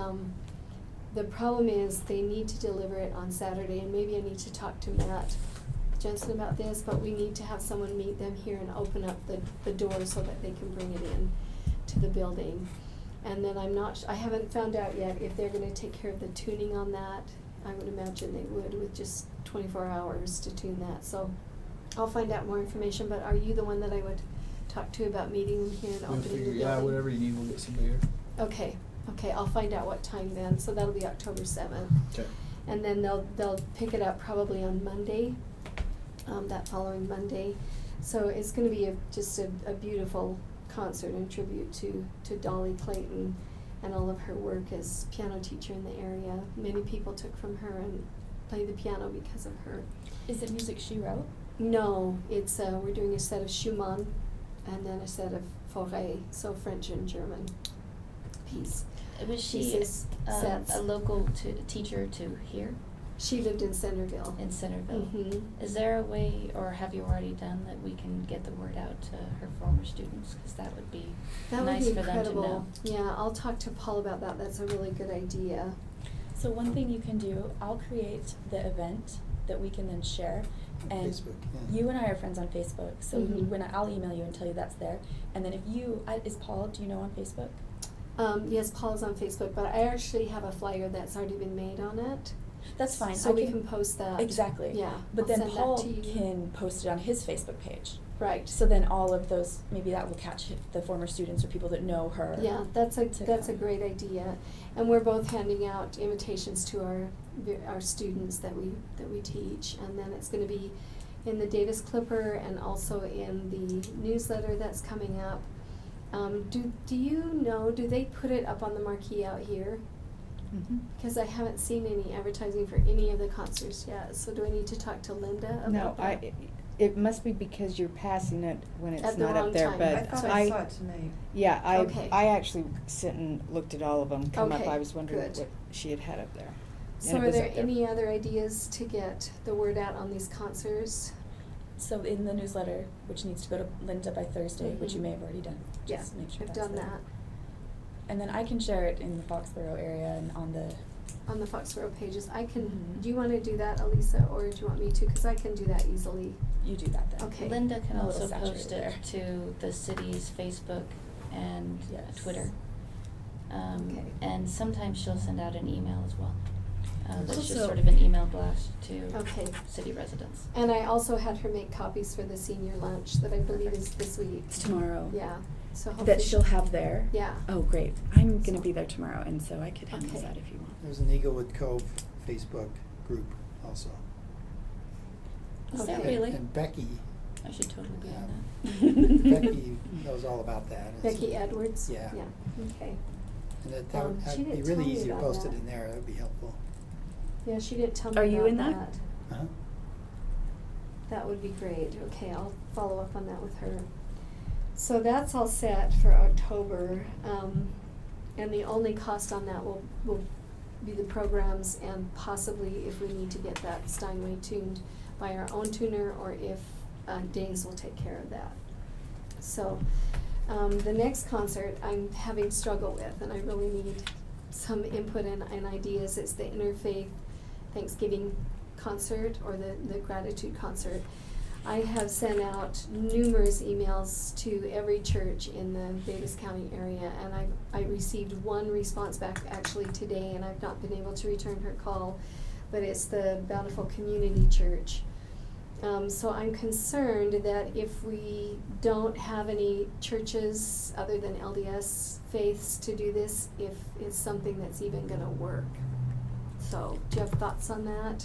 The problem is they need to deliver it on Saturday, and maybe I need to talk to Matt Jensen about this, but we need to have someone meet them here and open up the door so that they can bring it in to the building. And then I haven't found out yet if they're gonna take care of the tuning on that. I would imagine they would, with just 24 hours to tune that. So I'll find out more information, but are you the one that I would talk to about meeting them here and We'll opening the figure, building? yeah, whatever you need, we'll get somebody here. Okay, I'll find out what time then, so that'll be October 7th. Okay. And then they'll pick it up probably on Monday, that following Monday. So it's gonna be just a beautiful concert in tribute to Dolly Clayton and all of her work as piano teacher in the area. Many people took from her and played the piano because of her. Is it music she wrote? No, it's, we're doing a set of Schumann and then a set of Fauré, so French and German piece. Was she Pieces, sets. a local teacher to here She lived in Centerville. in Centerville? Mhm. Is there a way, or have you already done, that we can get the word out to her former students? Because that would be That would nice be for them to incredible. know. Yeah, I'll talk to Paul about that. That's a really good idea. So one thing you can do, I'll create the event that we can then share. On And Facebook, yeah. you and I are friends on Facebook, so Mhm. when I'll email you and tell you that's there. And then if you, is Paul, do you know, on Facebook? Yes, Paul's on Facebook, but I actually have a flyer that's already been made on it. That's fine. So I we can post that. Exactly. Yeah. But I'll then send that Paul to you. can post it on his Facebook page. Right. So then all of those, maybe that will catch the former students or people that know her. Yeah, that's a to come. great idea, and we're both handing out invitations to our students that we teach, and then it's going to be in the Davis Clipper and also in the newsletter that's coming up. Do you know? Do they put it up on the marquee out here? Mhm. Because I haven't seen any advertising for any of the concerts yet. So do I need to talk to Linda about No, that? it must be because you're passing it when it's At the not wrong up there, time. but I thought I saw it tonight. Yeah, Okay. I actually sit and looked at all of them come up. Okay, I was wondering good. what she had up there. So And it are was there up there. any other ideas to get the word out on these concerts? So in the newsletter, which needs to go to Linda by Thursday, which you Mhm. may have already done. Yeah, Just make sure I've that's done there. that. And then I can share it in the Foxborough area and on the, On the Foxborough pages. I can, Mhm. do you want to do that, Elisa, or do you want me to? Because I can do that easily. you do that then. Okay. Linda can I'm a little also post saturated it to the city's Facebook and Yes. Twitter. Okay. And sometimes she'll send out an email as well. That's just Also- sort of an email blast to Okay. city residents. And I also had her make copies for the senior lunch that I believe is this week. It's tomorrow. Yeah, so hopefully. That she'll have there? Yeah. Oh, great. I'm gonna be there tomorrow, and so I could handle Okay. that if you want. There's an Eaglewood Cove Facebook group also. Is there Okay. really? And Becky, I should totally be on Becky knows all about that. It's- Becky Edwards? Yeah. Yeah, okay. And She that'd be didn't really tell me easy to about post it that. in there, that'd be helpful. Yeah, she didn't tell me Are about you in that? Uh-huh. That would be great. Okay, I'll follow up on that with her. So that's all set for October, and the only cost on that will be the programs and possibly if we need to get that Steinway tuned by our own tuner or if Days will take care of that. So the next concert I'm having struggle with, and I really need some input and ideas. It's the Interfaith Thanksgiving concert or the gratitude concert. I have sent out numerous emails to every church in the Davis County area, and I received one response back actually today, and I've not been able to return her call, but it's the Bountiful Community Church. So I'm concerned that if we don't have any churches other than LDS faiths to do this, if it's something that's even gonna work. So, do you have thoughts on that?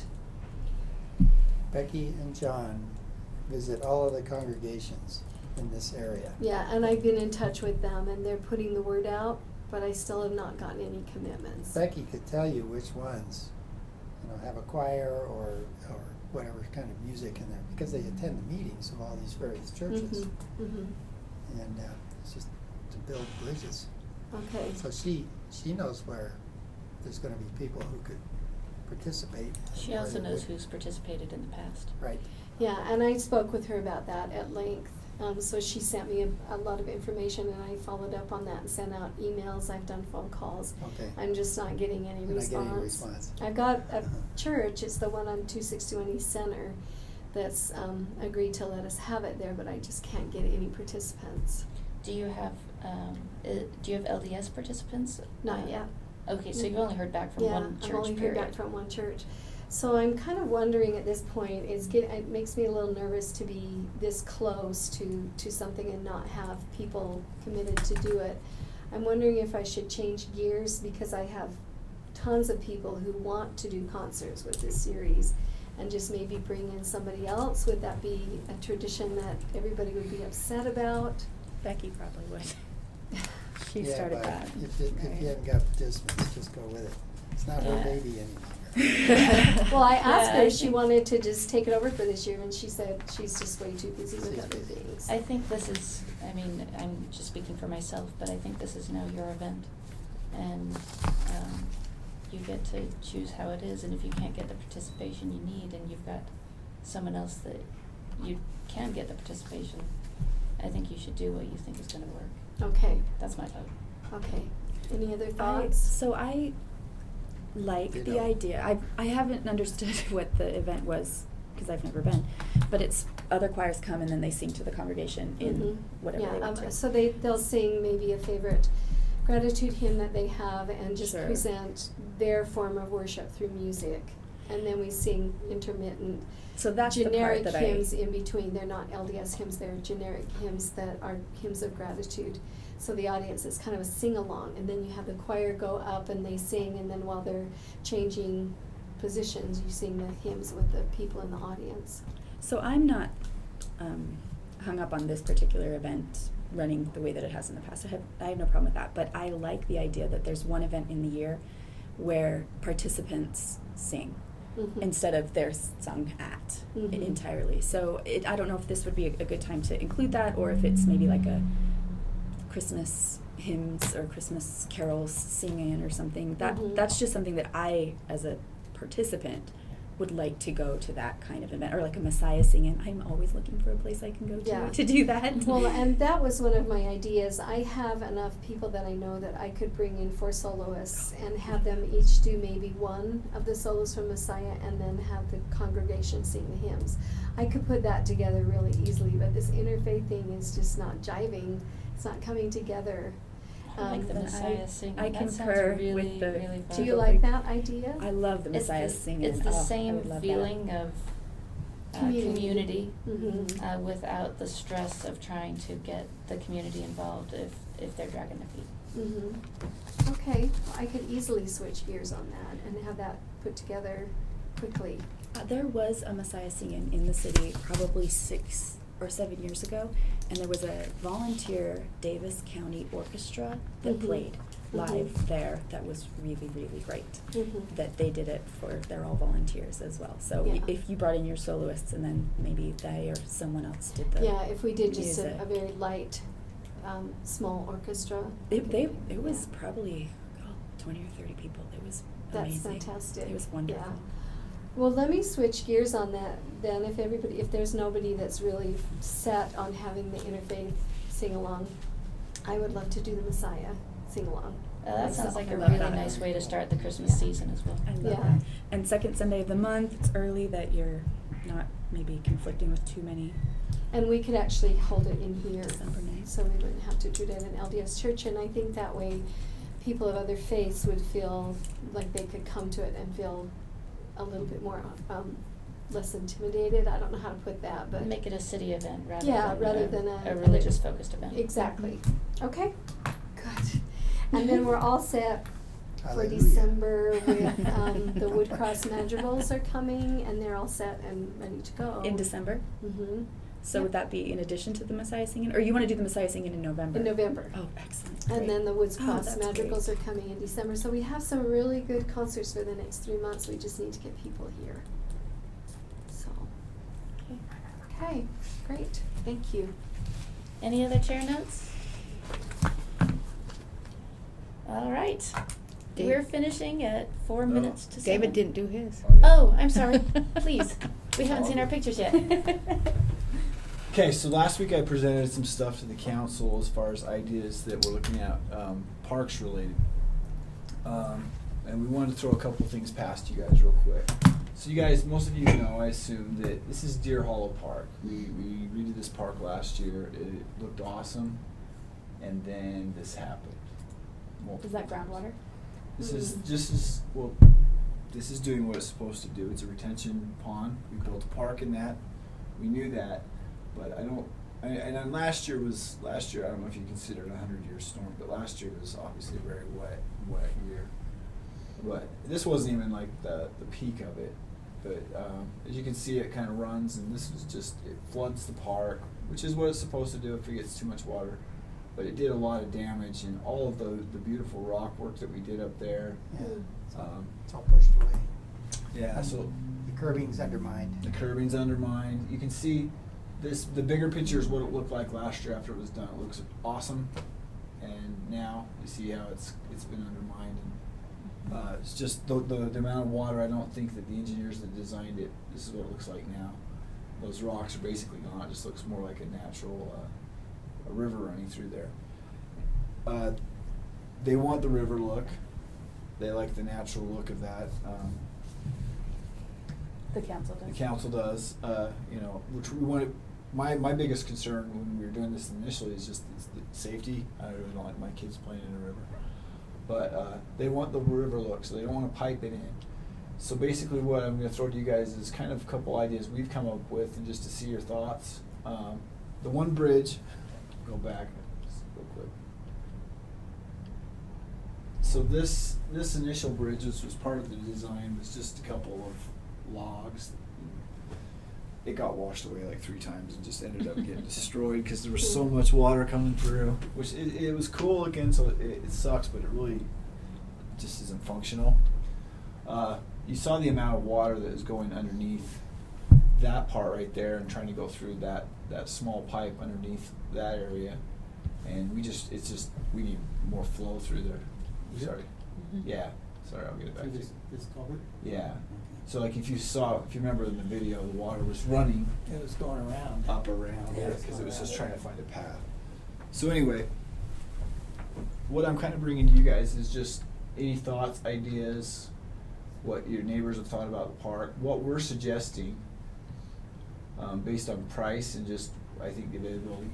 Becky and John visit all of the congregations in this area. Yeah, and I've been in touch with them, and they're putting the word out, but I still have not gotten any commitments. Becky could tell you which ones, have a choir or whatever kind of music in there, because they attend the meetings of all these various churches. Mhm, mhm. And it's just to build bridges. Okay. So she knows where there's gonna be people who could participate. She where also they knows would- who's participated in the past. Right. Yeah, and I spoke with her about that at length. So she sent me a lot of information, and I followed up on that and sent out emails. I've done phone calls. Okay. I'm just not getting any You're not response. getting a response. I've got a Uh-huh. church, it's the one on 261 East Center, that's agreed to let us have it there, but I just can't get any participants. Do you have LDS participants? Not yet. Okay, so you've only heard back from one church, I've only period. heard back from one church. So I'm kind of wondering at this point, it makes me a little nervous to be this close to something and not have people committed to do it. I'm wondering if I should change gears, because I have tons of people who want to do concerts with this series, and just maybe bring in somebody else. Would that be a tradition that everybody would be upset about? Becky probably would. She Yeah, started but that. If you right? haven't got participants, just go with it. It's not her Yeah. baby any longer. Well, I asked Yeah, her I if she think- wanted to just take it over for this year, and she said she's just way too busy with She's other busy. things. I think this is, I mean, I'm just speaking for myself, but I think this is now your event. And you get to choose how it is, and if you can't get the participation you need and you've got someone else that you can get the participation, I think you should do what you think is gonna work. Okay, That's my vote. okay. Any other I thoughts? like They the don't. idea. I haven't understood what the event was, because I've never been, but it's other choirs come and then they sing to the congregation in Mhm. whatever they want to. So they'll sing maybe a favorite gratitude hymn that they have, and just Sure. present their form of worship through music. And then we sing intermittent So that's generic the part that hymns in between. They're not LDS hymns, they're generic hymns that are hymns of gratitude. So the audience is kind of a sing-along, and then you have the choir go up and they sing, and then while they're changing positions, you sing the hymns with the people in the audience. So I'm not hung up on this particular event running the way that it has in the past. I have no problem with that, but I like the idea that there's one event in the year where participants sing Mhm. instead of they're sung at Mhm. entirely. So I don't know if this would be a good time to include that, or if it's maybe like a Christmas hymns or Christmas carols singing or something. Mhm. That's just something that I, as a participant, would like to go to that kind of event, or like a Messiah singing. I'm always looking for a place I can go Yeah. to do that. Well, and that was one of my ideas. I have enough people that I know that I could bring in for soloists and have them each do maybe one of the solos from Messiah, and then have the congregation sing the hymns. I could put that together really easily, but this interfaith thing is just not jiving. It's not coming together. I like the Then Messiah singing. I That sounds concur really, with the. really fun. Do you like that idea? I love the It's Messiah the- singing. It's the Oh, I same would love that. feeling of community, Mhm. without the stress of trying to get the community involved if they're dragging their feet. Mhm. Okay, I could easily switch gears on that and have that put together quickly. There was a Messiah singing in the city probably 6 or 7 years ago, and there was a volunteer Davis County Orchestra that Mhm. played live Mhm. there. That was really, really great. Mhm. That they did it they're all volunteers as well. So Yeah. if you brought in your soloists and then maybe they or someone else did the Yeah, if we did just music. a very light, small orchestra. It was Yeah. probably 20 or 30 people. It was That's amazing. fantastic. It was wonderful. Yeah. Well, let me switch gears on that then. If there's nobody that's really set on having the interfaith sing along, I would love to do the Messiah sing along. That sounds like I a love really that. nice way to start the Christmas Yeah. season as well. I love Yeah. that. And second Sunday of the month, it's early, that you're not maybe conflicting with too many. And we could actually hold it in here, December 9th. so we wouldn't have to do it at an LDS church. And I think that way, people of other faiths would feel like they could come to it and feel a little bit more, less intimidated. I don't know how to put that, but Make it a city event rather Yeah, than rather than a religious focused event. Exactly. Okay, good. And then we're all set for Hallelujah. December with, the Woodcross Madrigals are coming, and they're all set and ready to go. In December? Mm-hmm. So Yeah. would that be in addition to the Messiah singing? Or you want to do the Messiah singing in November? In November. Oh, excellent. And Great. then the Woods Oh, Cross that's Madrigals great. are coming in December. So we have some really good concerts for the next 3 months. We just need to get people here. So, okay, great. Thank you. Any other chair notes? right. Dave- We're finishing at 4 minutes to 7. David didn't do his. Oh, I'm sorry. Please. We haven't seen our pictures yet. Okay, so last week I presented some stuff to the council as far as ideas that we're looking at, parks related. And we wanted to throw a couple things past you guys real quick. So you guys, most of you know, I assume, that this is Deer Hollow Park. We redid this park last year. It looked awesome. And then this happened. Is that groundwater? This is this is doing what it's supposed to do. It's a retention pond. We built a park in that. We knew that, but and then last year, I don't know if you consider it a 100-year storm, but last year was obviously a very wet year. But this wasn't even like the peak of it. But as you can see, it kind of runs, and this was just, it floods the park, which is what it's supposed to do if it gets too much water. But it did a lot of damage, and all of the beautiful rock work that we did up there. Yeah, Um, it's all pushed away. yeah, so The curbing's undermined. the curbing's undermined. You can see this. The bigger picture is what it looked like last year after it was done. It looks awesome, and now you see how it's been undermined. And it's just the amount of water. I don't think that the engineers that designed it. This is what it looks like now. Those rocks are basically gone. It just looks more like a natural a river running through there. They want the river look. They like the natural look of that. The council does. The council does, which we wanted. My biggest concern when we were doing this initially is just the safety. I really don't like my kids playing in a river, but they want the river look, so they don't want to pipe it in. So basically, what I'm going to throw to you guys is kind of a couple ideas we've come up with, and just to see your thoughts. The one bridge. Go back just real quick. So this initial bridge, which was part of the design, was just a couple of logs. It got washed away like 3 times and just ended up getting destroyed because there was so much water coming through. Which it was cool looking, so it sucks, but it really just isn't functional. You saw the amount of water that is going underneath that part right there and trying to go through that small pipe underneath that area, and we need more flow through there. Sorry. Mm-hmm. Yeah. Sorry, I'll get it back to you. This culvert? Yeah. So like if you remember in the video, the water was running It was going around. up around Yeah, because it was just going trying to around. find a path. So anyway, what I'm kind of bringing to you guys is just any thoughts, ideas, what your neighbors have thought about the park, what we're suggesting based on price and just, I think, the availability,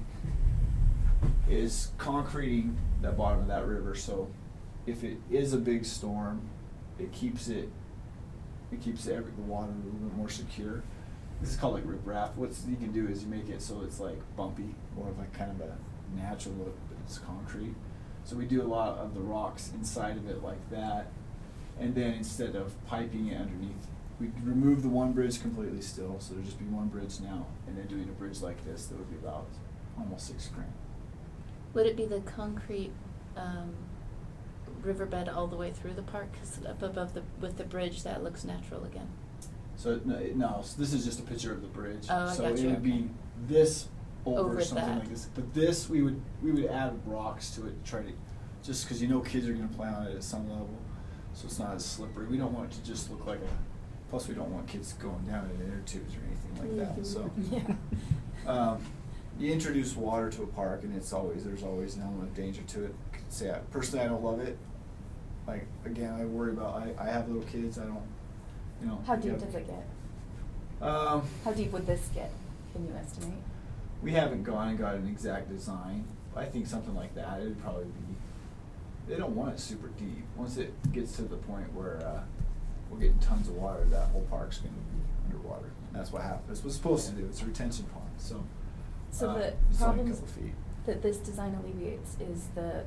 is concreting the bottom of that river. So if it is a big storm, it keeps the water a little bit more secure. This is called like riprap. What you can do is you make it so it's like bumpy, more of like kind of a natural look, but it's concrete. So we do a lot of the rocks inside of it like that, and then instead of piping it underneath, we remove the one bridge completely still, so there'd just be one bridge now, and then doing a bridge like this that would be about almost $6,000. Would it be the concrete riverbed all the way through the park? 'Cause up above with the bridge, that looks natural again. So no, so this is just a picture of the bridge. Oh, I so got it you, would okay. be this over something that. like this. But this we would add rocks to it to try to, just because kids are going to play on it at some level, so it's not as slippery. We don't want it to just look like plus we don't want kids going down in inner tubes or anything like that. So Yeah. you introduce water to a park, and there's always an element of danger to it. Say personally, I don't love it. Like again, I worry about. I have little kids. I don't. How deep does it get? How deep would this get? Can you estimate? We haven't gone and got an exact design. I think something like that, it would probably be, they don't want it super deep. Once it gets to the point where we're getting tons of water, that whole park's going to be underwater. And that's what happens. That's what it's supposed to do. It's a retention pond. So So the it's only a problems couple feet. that this design alleviates is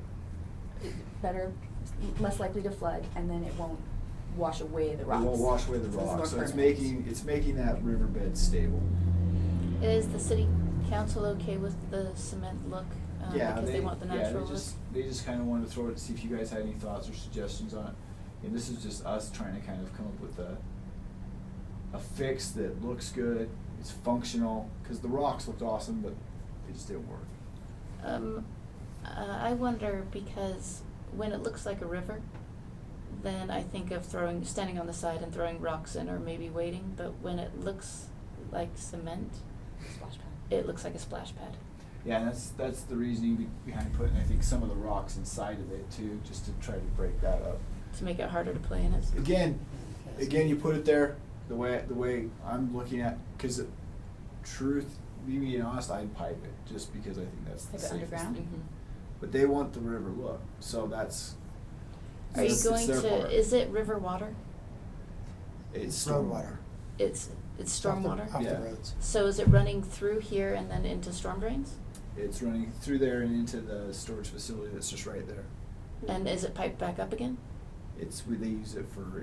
less likely to flood, and then it won't wash away the rocks. It won't wash away the So it's more rocks. So it's permanent. making that riverbed stable. Is the city council okay with the cement look? Because they want the natural look? They just kind of wanted to throw it to see if you guys had any thoughts or suggestions on it. And this is just us trying to kind of come up with a fix that looks good, it's functional, because the rocks looked awesome, but they just didn't work. I wonder, because when it looks like a river, then I think of standing on the side and throwing rocks in, or maybe waiting. But when it looks like cement, Splash pad. it looks like a splash pad. Yeah, and that's the reasoning behind putting, I think, some of the rocks inside of it too, just to try to break that up. To make it harder to play in it. Again, you put it there the way I'm looking at, because truth, being honest, I'd pipe it just because I think that's the Pipe it safest. underground? Mhm. But they want the river look, so that's. Are you it's going their to, part. is it river water? It's Road stormwater. water. It's stormwater? Off Yeah. the roads. So is it running through here and then into storm drains? It's running through there and into the storage facility that's just right there. And is it piped back up again? They use it for.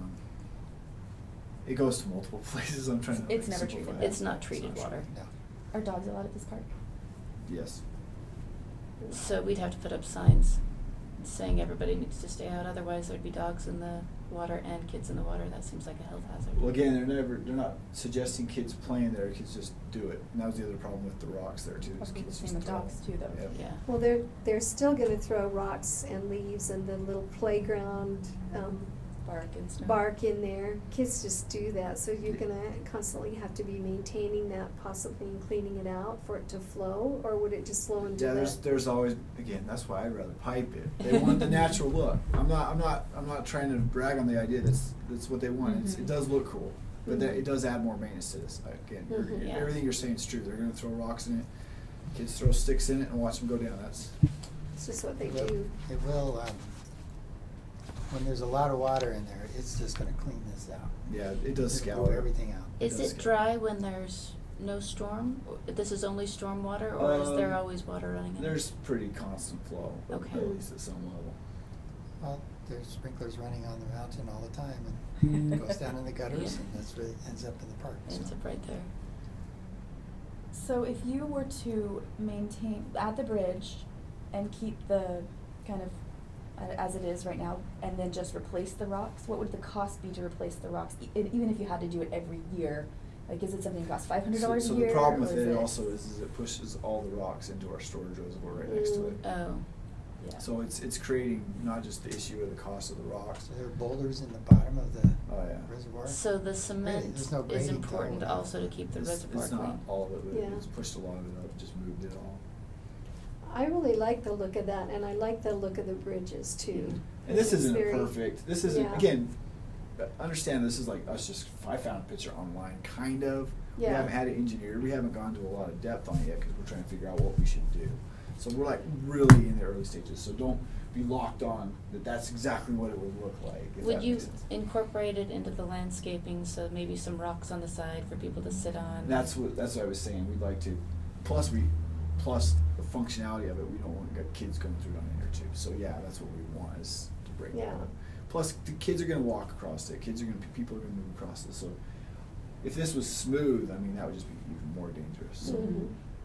It goes to multiple places. I'm trying to. It's never simplify treated. it. It's not treated water. No. Are dogs allowed at this park? Yes. So we'd have to put up signs saying everybody needs to stay out, otherwise there'd be dogs in the water and kids in the water. That seems like a health hazard. Well, again, they're not suggesting kids playing there. Kids just do it, and that was the other problem with the rocks there too. is Probably the kids same just with throw dogs it. too, though. Yep. Yeah. Well, they're still gonna throw rocks and leaves and the little playground, Bark and stuff. bark in there. Kids just do that, so you're gonna constantly have to be maintaining that, possibly and cleaning it out for it to flow, or would it just flow into Yeah, the? there's always, again, that's why I'd rather pipe it. They want the natural look. I'm not trying to brag on the idea. That's what they want. It does look cool, but it does add more maintenance to this. Again, Mhm. Yeah. everything you're saying is true. They're going to throw rocks in it. Kids throw sticks in it and watch them go down. That's It's just what they It will- do. It will, when there's a lot of water in there, it's just gonna clean this out. yeah, it does It'll scour blow everything out. Is does it get- dry when there's no storm? This is only storm water, or is there always water running in it? There's pretty constant flow, Okay. at least at some level. Well, there's sprinklers running on the mountain all the time, and it goes down in the gutters, Yeah. and that's where it ends up in the park. Ends so. up right there. So if you were to maintain, at the bridge, and keep the kind of as it is right now, and then just replace the rocks, what would the cost be to replace the rocks, even if you had to do it every year? Like, is it something that costs $500 a year? So the problem with or is it also is it pushes all the rocks into our storage reservoir right next to it. Oh. Yeah. So it's creating not just the issue of the cost of the rocks. So there are boulders in the bottom of the Oh, yeah. reservoir. So the cement there's no is grading to important hold it. also to keep the reservoir It's clean. not all of it, but Yeah. it's pushed a lot of it up, just moved it all. I really like the look of that, and I like the look of the bridges too. And this It's isn't very- perfect. This isn't, Yeah. again, understand this is like us just, I found a picture online, kind of. We Yeah. haven't had it engineered. We haven't gone to a lot of depth on it yet because we're trying to figure out what we should do. So we're like really in the early stages. So don't be locked on that that's exactly what it would look like. If Would that you makes sense. incorporate it into the landscaping, so maybe some rocks on the side for people to sit on? That's what I was saying. We'd like to, plus the functionality of it. We don't want kids going through it on inner tube. So yeah, that's what we want is to break that Yeah. up. Plus the kids are going to walk across it. People are going to move across it. So if this was smooth, I mean that would just be even more dangerous. Mhm.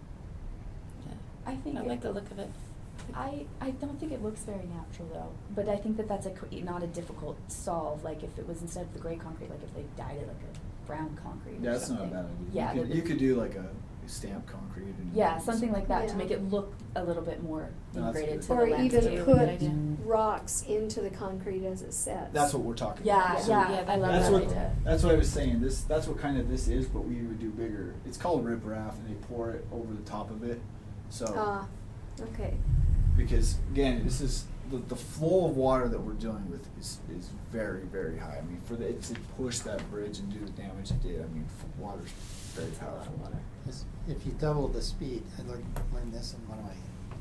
Yeah. I think I like the look of it. I don't think it looks very natural though, but I think that's not a difficult solve. Like if it was instead of the gray concrete, like if they dyed it like a brown concrete. Yeah, or that's not a something. bad idea. Yeah, you could do like a stamped concrete. And yeah, something like that to Yeah. make it look a little bit more No, that's integrated good. to Or the landscape. even Good put idea. rocks into the concrete as it sets. That's what we're talking Yeah, about. yeah, yeah, I love That's that what idea. that's what I was saying. That's what kind of this is, but we would do bigger. It's called riprap, and they pour it over the top of it. So Ah, okay. because again, this is the flow of water that we're dealing with is very, very high. I mean, for it to push that bridge and do the damage it did, I mean, water's very powerful. Is if you double the speed, I learned this in one of my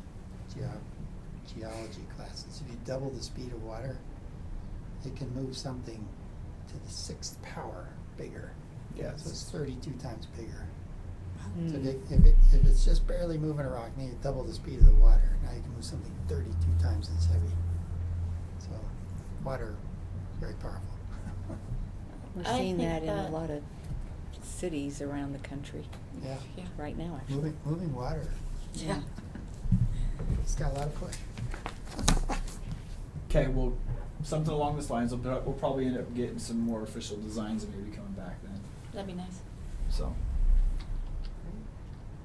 geology classes. If you double the speed of water, it can move something to the 6th power bigger. Yeah, So it's 32 times bigger. So Mm. if it's just barely moving a rock, and you double the speed of the water, now you can move something 32 times as heavy. So water, very powerful. We're I seeing think that in a that- lot of cities around the country Yeah. Yeah. right now, actually. Moving water. Yeah. It's got a lot of push. Okay, well, something along those lines. We'll probably end up getting some more official designs and maybe coming back then. That'd be nice. So,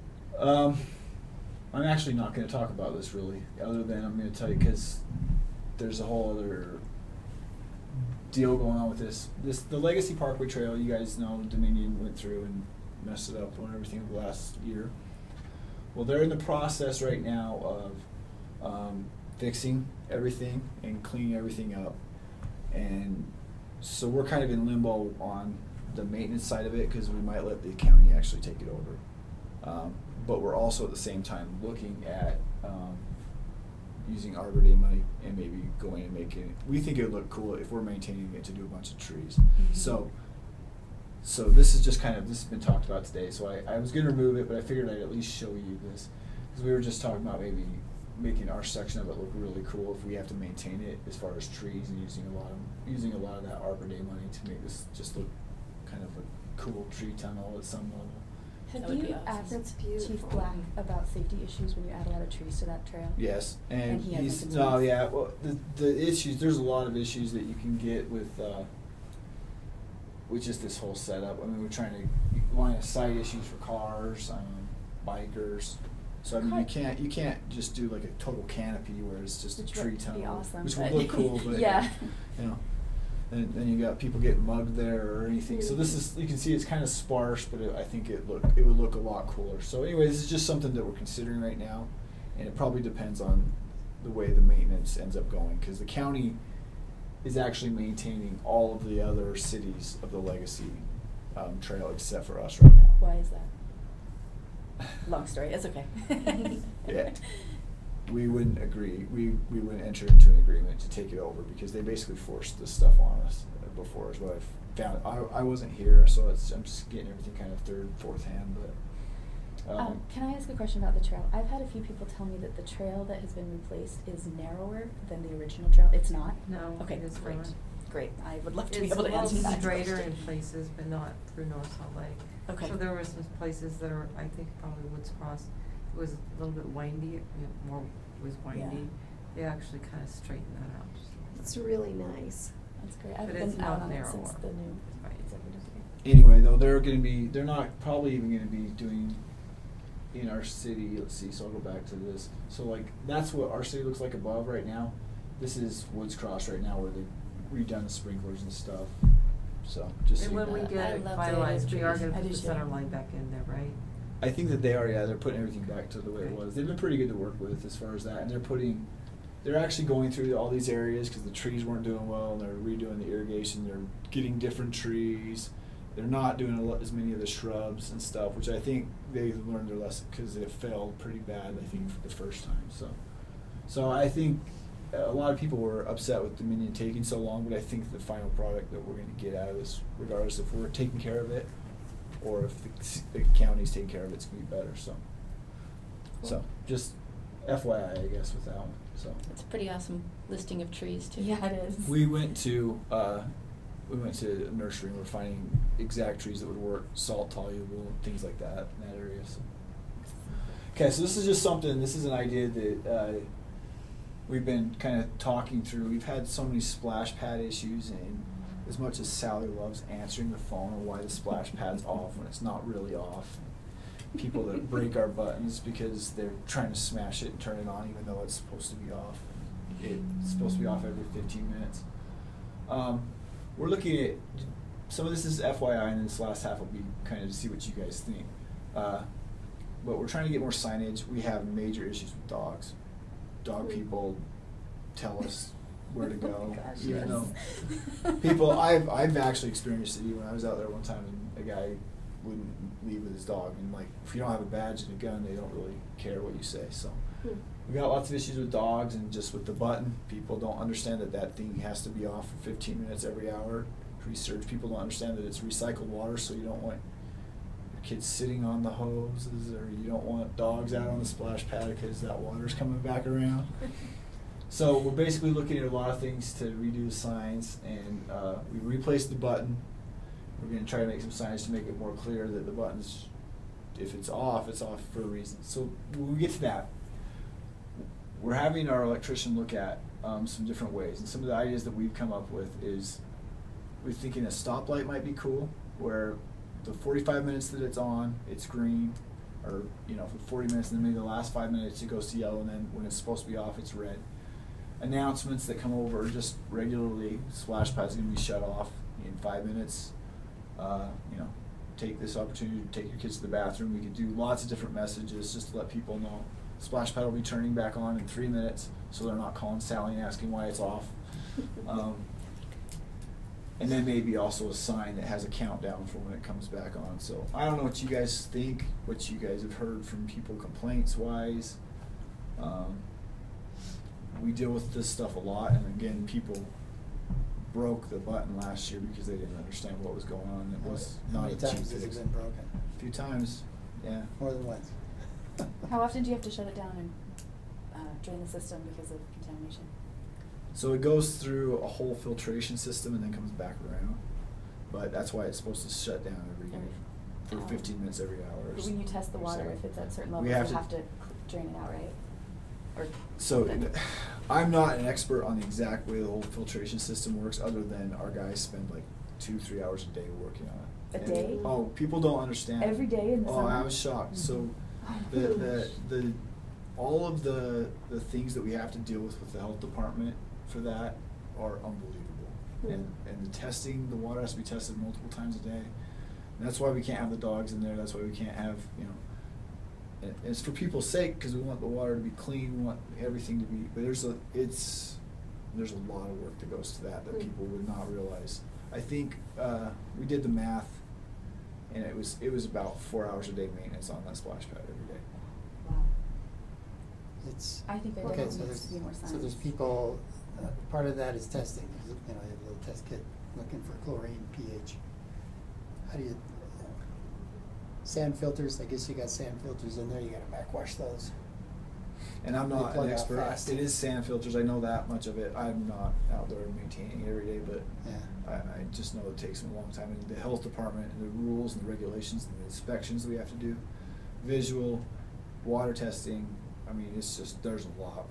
I'm actually not going to talk about this really, other than I'm going to tell you because there's a whole other deal going on with this. The Legacy Parkway Trail, you guys know, Dominion went through and messed it up on everything last year. Well, they're in the process right now of fixing everything and cleaning everything up, and so we're kind of in limbo on the maintenance side of it because we might let the county actually take it over. But we're also at the same time looking at using Arbor Day money and maybe going and making it. We think it would look cool if we're maintaining it to do a bunch of trees. So this is just this has been talked about today. So I was going to remove it, but I figured I'd at least show you this because we were just talking about maybe making our section of it look really cool if we have to maintain it as far as trees and using a lot of that Arbor Day money to make this just look kind of a cool tree tunnel at some level. That Have would you be awesome. asked That's beautiful. Chief Black about safety issues when you add a lot of trees to that trail? Yes, and he has he's no concerns? yeah. Well, the issues, there's a lot of issues that you can get with just this whole setup. I mean, we're trying to line of sight issues for cars, bikers. So I mean, you can't just do like a total canopy where it's just Which a tree would tunnel, be awesome, which but would look cool, but yeah. you know. And then you got people getting mugged there or anything. So this is, you can see it's kind of sparse, but I think it would look a lot cooler. So anyway, this is just something that we're considering right now, and it probably depends on the way the maintenance ends up going, because the county is actually maintaining all of the other cities of the Legacy Trail except for us right now. Why is that? Long story. It's okay. Yeah. We wouldn't agree. We wouldn't enter into an agreement to take it over because they basically forced this stuff on us before, is what I've found. I wasn't here, so I'm just getting everything kind of third, fourth hand. But can I ask a question about the trail? I've had a few people tell me that the trail that has been replaced is narrower than the original trail. It's not? No, Okay, it is great. not. Great. I would love to be It's able to answer a that little straighter question. in places, but not through North Salt Lake. Okay. So there were some places that are, I think probably Woods Cross, it was a little bit windy, was windy. Yeah. They actually kind of straightened that out just a little bit. It's really nice. That's great. I've But been it's out not on it since narrower. the new Right. executive. anyway, though, they're not probably even going to be doing in our city. Let's see. So I'll go back to this. So like that's what our city looks like above right now. This is Woods Cross right now, where they've redone the sprinklers and stuff. So just so And you when we know. get I it love the finalized, we are trees. gonna I put do the too. center line back in there, right? I think that they are. Yeah, they're putting everything back to the way it Okay. was. They've been pretty good to work with as far as that, and they're actually going through all these areas because the trees weren't doing well, and they're redoing the irrigation. They're getting different trees. They're not doing as many of the shrubs and stuff, which I think they learned their lesson because it failed pretty bad, I think, for the first time. So I think a lot of people were upset with Dominion taking so long, but I think the final product that we're going to get out of this, regardless if we're taking care of it or if the county's taking care of it, it's going to be better. So just FYI, I guess, with that one. So It's a pretty awesome listing of trees too. Yeah, it is. we went to a nursery and we're finding exact trees that would work, salt tolerable, things like that in that area. So. Okay, so this is just something. This is an idea that we've been kind of talking through. We've had so many splash pad issues, and as much as Sally loves answering the phone on why the splash pad's off when it's not really off, people that break our buttons because they're trying to smash it and turn it on even though it's supposed to be off. It's supposed to be off every 15 minutes. We're looking at some of this is FYI, and this last half will be kind of to see what you guys think. But we're trying to get more signage. We have major issues with dogs. Dog people tell us where to go. Oh my gosh, Even yes. though people, I've actually experienced it when I was out there one time, and a guy wouldn't leave with his dog, and like if you don't have a badge and a gun, they don't really care what you say. So we got lots of issues with dogs, and just with the button, people don't understand that thing has to be off for 15 minutes every hour. Research, people don't understand that it's recycled water, so you don't want your kids sitting on the hoses, or you don't want dogs out on the splash pad because that water's coming back around. So we're basically looking at a lot of things to redo the signs, and we replaced the button. We're going to try to make some signs to make it more clear that the button's, if it's off for a reason. So when we get to that, we're having our electrician look at some different ways. And some of the ideas that we've come up with is we're thinking a stoplight might be cool, where the 45 minutes that it's on, it's green, or for 40 minutes, and then maybe the last 5 minutes it goes to yellow, and then when it's supposed to be off, it's red. announcements that come over just regularly. Splash pad's gonna be shut off in 5 minutes. You know, take this opportunity to take your kids to the bathroom. We could do lots of different messages just to let people know. Splash pad will be turning back on in 3 minutes, so they're not calling Sally and asking why it's off. And then maybe also a sign that has a countdown for when it comes back on. So I don't know what you guys think, what you guys have heard from people complaints wise. We deal with this stuff a lot, and again, people broke the button last year because they didn't understand what was going on. It was How not a many cheap times has fix. it been broken? A few times, yeah. More than once. How often do you have to shut it down and drain the system because of contamination? So it goes through a whole filtration system and then comes back around. But that's why it's supposed to shut down for 15 minutes every hour. But when you test the or water, so. if it's at certain We levels, have you to- have to drain it out, right? Or So something. I'm not an expert on the exact way the whole filtration system works, other than our guys spend like 2-3 hours a day working on it. A And- day? Oh, people don't understand. Every day in the Oh, summer? I was shocked. So the all of the things that we have to deal with the health department for that are unbelievable. And the testing, the water has to be tested multiple times a day. And that's why we can't have the dogs in there. That's why we can't have, you know, and it's for people's sake, because we want the water to be clean, we want everything to be, but there's a lot of work that goes to that people would not realize. I think we did the math, and it was about 4 hours a day maintenance on that splash pad every day. Wow. It's, I think there okay, definitely so needs to be more so there's science. people, part of that is testing. There's, you know, you have a little test kit looking for chlorine, pH. How do you, sand filters, I guess you got sand filters in there, you gotta backwash those. And I'm They not plug an out expert. fast. It is sand filters. I know that much of it. I'm not out there maintaining it every day, but Yeah. I just know it takes them a long time. And the health department and the rules and the regulations and the inspections that we have to do, visual, water testing. I mean, it's just there's a lot.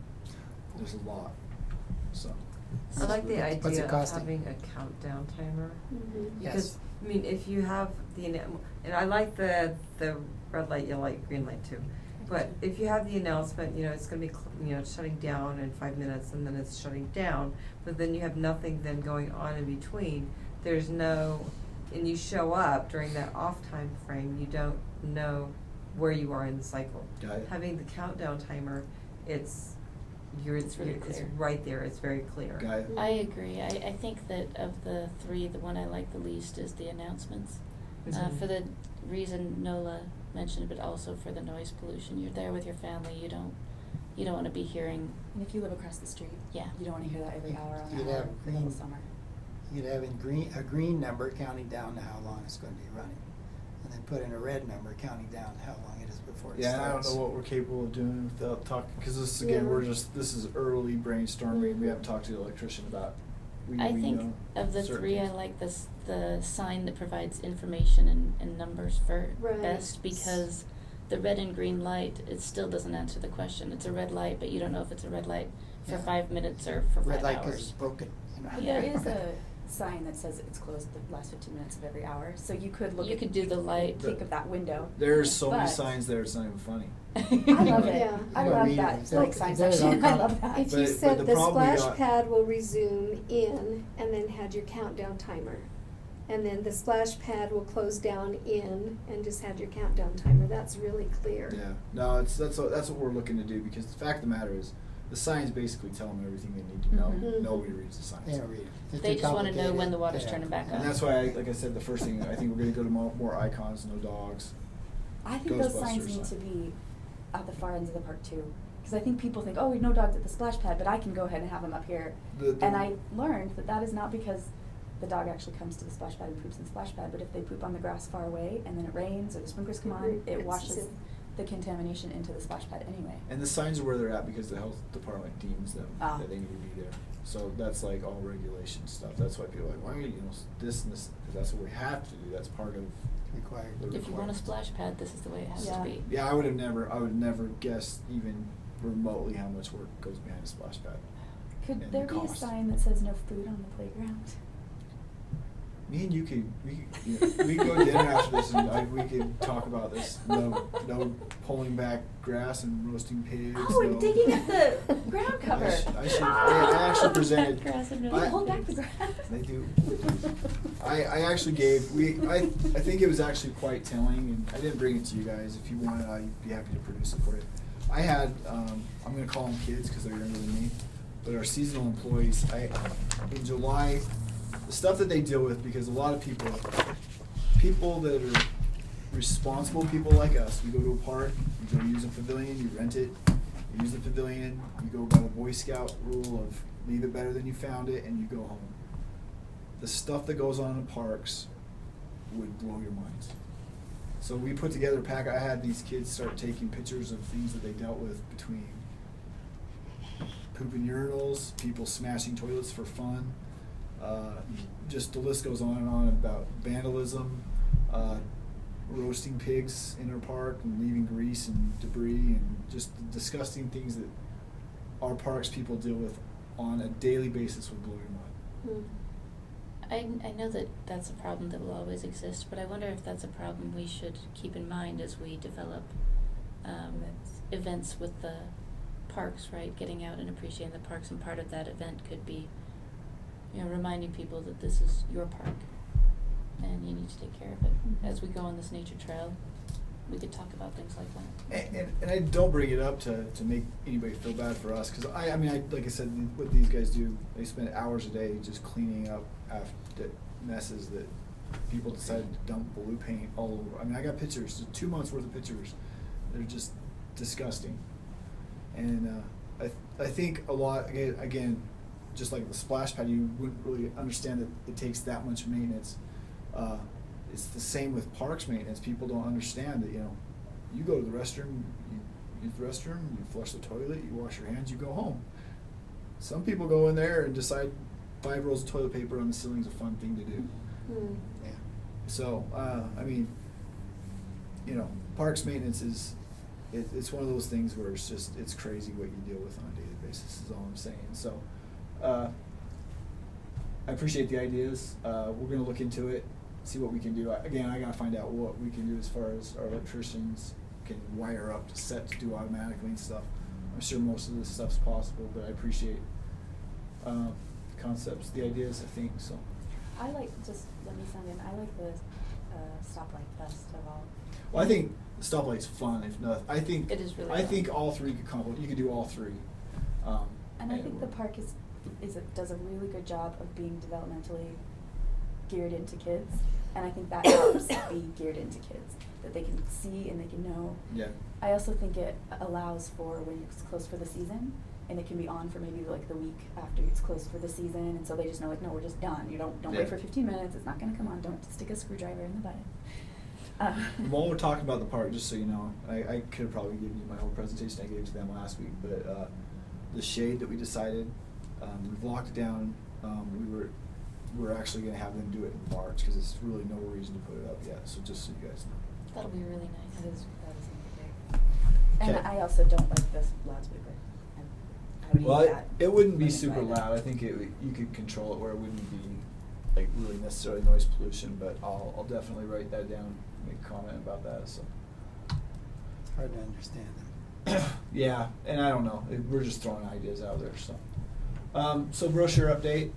There's a lot. So. I like the What's it idea of costing? having a countdown timer. Yes. Because, I mean, if you have and I like the red light, yellow light, green light too. But if you have the announcement, you know, it's gonna be, you know, it's shutting down in 5 minutes and then it's shutting down, but then you have nothing then going on in between, there's no, and you show up during that off time frame, you don't know where you are in the cycle. Got it. Having the countdown timer, it's really it's clear. right there, it's very clear. Got it. I agree. I think that of the three, the one I like the least is the announcements. Mhm. For the reason Nola mentioned, but also for the noise pollution. You're there with your family. You don't want to be hearing. And if you live across the street, Yeah. you don't want to hear that every hour on You'd hour have for the whole green- summer. You'd have a green number counting down to how long it's gonna be running. And then put in a red number counting down how long it is before it Yeah, and I starts. don't know what we're capable of doing without talking, because this, again, Yeah. this is early brainstorming. We haven't talked to the electrician about, we I think know of the certain three, I things. like the sign that provides information and numbers for Right. best, because the red and green light, it still doesn't answer the question. It's a red light, but you don't know if it's a red light for Yeah. 5 minutes or for Red 5 light 'cause hours. it's broken, you know. But Yeah. there is a sign that says it's closed the last 15 minutes of every hour, so you could look You at could do the light. think of that window. There's so many But- signs there, it's not even funny. I love it. Yeah. I You love read that it. like It's sign very section. I uncommon. love that. If you But said the the problem we splash got- pad will resume in and then had your countdown timer. And then the splash pad will close down in and just had your countdown timer. That's really clear. Yeah, no, that's what we're looking to do, because the fact of the matter is, the signs basically tell them everything they need to know. Mhm. Nobody reads the signs. They don't read it. It's They too just wanna know complicated. when the water's Yeah. turning back on. And that's why, like I said, the first thing, I think we're gonna go to more icons, no dogs. I think those Ghostbusters signs need to sign. be at the far ends of the park too. Because I think people think, oh, we have no dogs at the splash pad, but I can go ahead and have them up here. The- And I learned that that is not because the dog actually comes to the splash pad and poops in the splash pad, but if they poop on the grass far away and then it rains or the sprinklers come on, It it washes it. the contamination into the splash pad anyway. And the signs are where they're at because the health department deems them Ah. that they need to be there. So that's like all regulation stuff. That's why people are like, why are you know this and this? Because that's what we have to do. That's part of Required. the If you want a requirements. splash pad, this is the way it has Yeah. to be. Yeah, I would never guess even remotely how much work goes behind a splash pad. Could And there the be a cost. sign that says no food on the playground? Me and you could we could go to dinner after this and we could talk about this. No pulling back grass and roasting pigs. Oh, no. and digging at the ground cover. I I actually presented. Grass and Can you I- hold back the grass? They do. I actually gave, I think it was actually quite telling, and I didn't bring it to you guys. If you wanted, I'd be happy to produce it for you. I had, I'm gonna call them kids because they're younger than me, but our seasonal employees, in July, the stuff that they deal with, because a lot of people that are responsible people like us, you go to a park, you go use a pavilion, you rent it, you use the pavilion, you go by the Boy Scout rule of leave it better than you found it, and you go home. The stuff that goes on in parks would blow your minds. So we put together a pack. I had these kids start taking pictures of things that they dealt with, between pooping urinals, people smashing toilets for fun, just the list goes on and on about vandalism, roasting pigs in our park and leaving grease and debris and just the disgusting things that our parks people deal with on a daily basis would blow your mind. I know that that's a problem that will always exist, but I wonder if that's a problem we should keep in mind as we develop events with the parks, right? Getting out and appreciating the parks, and part of that event could be, reminding people that this is your park and you need to take care of it. As we go on this nature trail, we could talk about things like that. And I don't bring it up to make anybody feel bad for us, because I mean, like I said, what these guys do, they spend hours a day just cleaning up after messes that people decided to dump blue paint all over. I mean, I got pictures, 2 months worth of pictures. They're just disgusting. And I think a lot, again, just like the splash pad, you wouldn't really understand that it takes that much maintenance. It's the same with parks maintenance. People don't understand that, you go to the restroom, you use the restroom, you flush the toilet, you wash your hands, you go home. Some people go in there and decide 5 rolls of toilet paper on the ceiling is a fun thing to do. Yeah. So, I mean, parks maintenance is, it's one of those things where it's crazy what you deal with on a daily basis is all I'm saying. So, I appreciate the ideas. We're gonna look into it, see what we can do. Again, I gotta find out what we can do as far as our electricians can wire up set to do automatically and stuff. I'm sure most of this stuff's possible, but I appreciate the concepts, the ideas, I think, so. I like, just let me sound in, I like the stoplight best of all. Well, I think the stoplight's fun, if not, I think. It is really I fun. think all three could complement, you could do all three. And I think the park does a really good job of being developmentally geared into kids, and I think that helps be geared into kids, that they can see and they can know. Yeah. I also think it allows for when it's closed for the season, and it can be on for maybe like the week after it's closed for the season, and so they just know, like, no, we're just done. You don't Yeah. wait for 15 minutes. It's not going to come on. Don't stick a screwdriver in the button. While we're talking about the park, just so you know, I could have probably given you my whole presentation I gave to them last week, but the shade that we decided, we've locked it down. We're actually going to have them do it in March because there's really no reason to put it up yet. So just so you guys know. That'll be really nice. That is great. And Okay. I also don't like this loudspeaker. I would Well, use that. it wouldn't be when I super drive it. loud. I think you could control it where it wouldn't be like really necessarily noise pollution. But I'll definitely write that down, make a comment about that. So. It's hard to understand them. Yeah, and I don't know. We're just throwing ideas out there. So brochure update.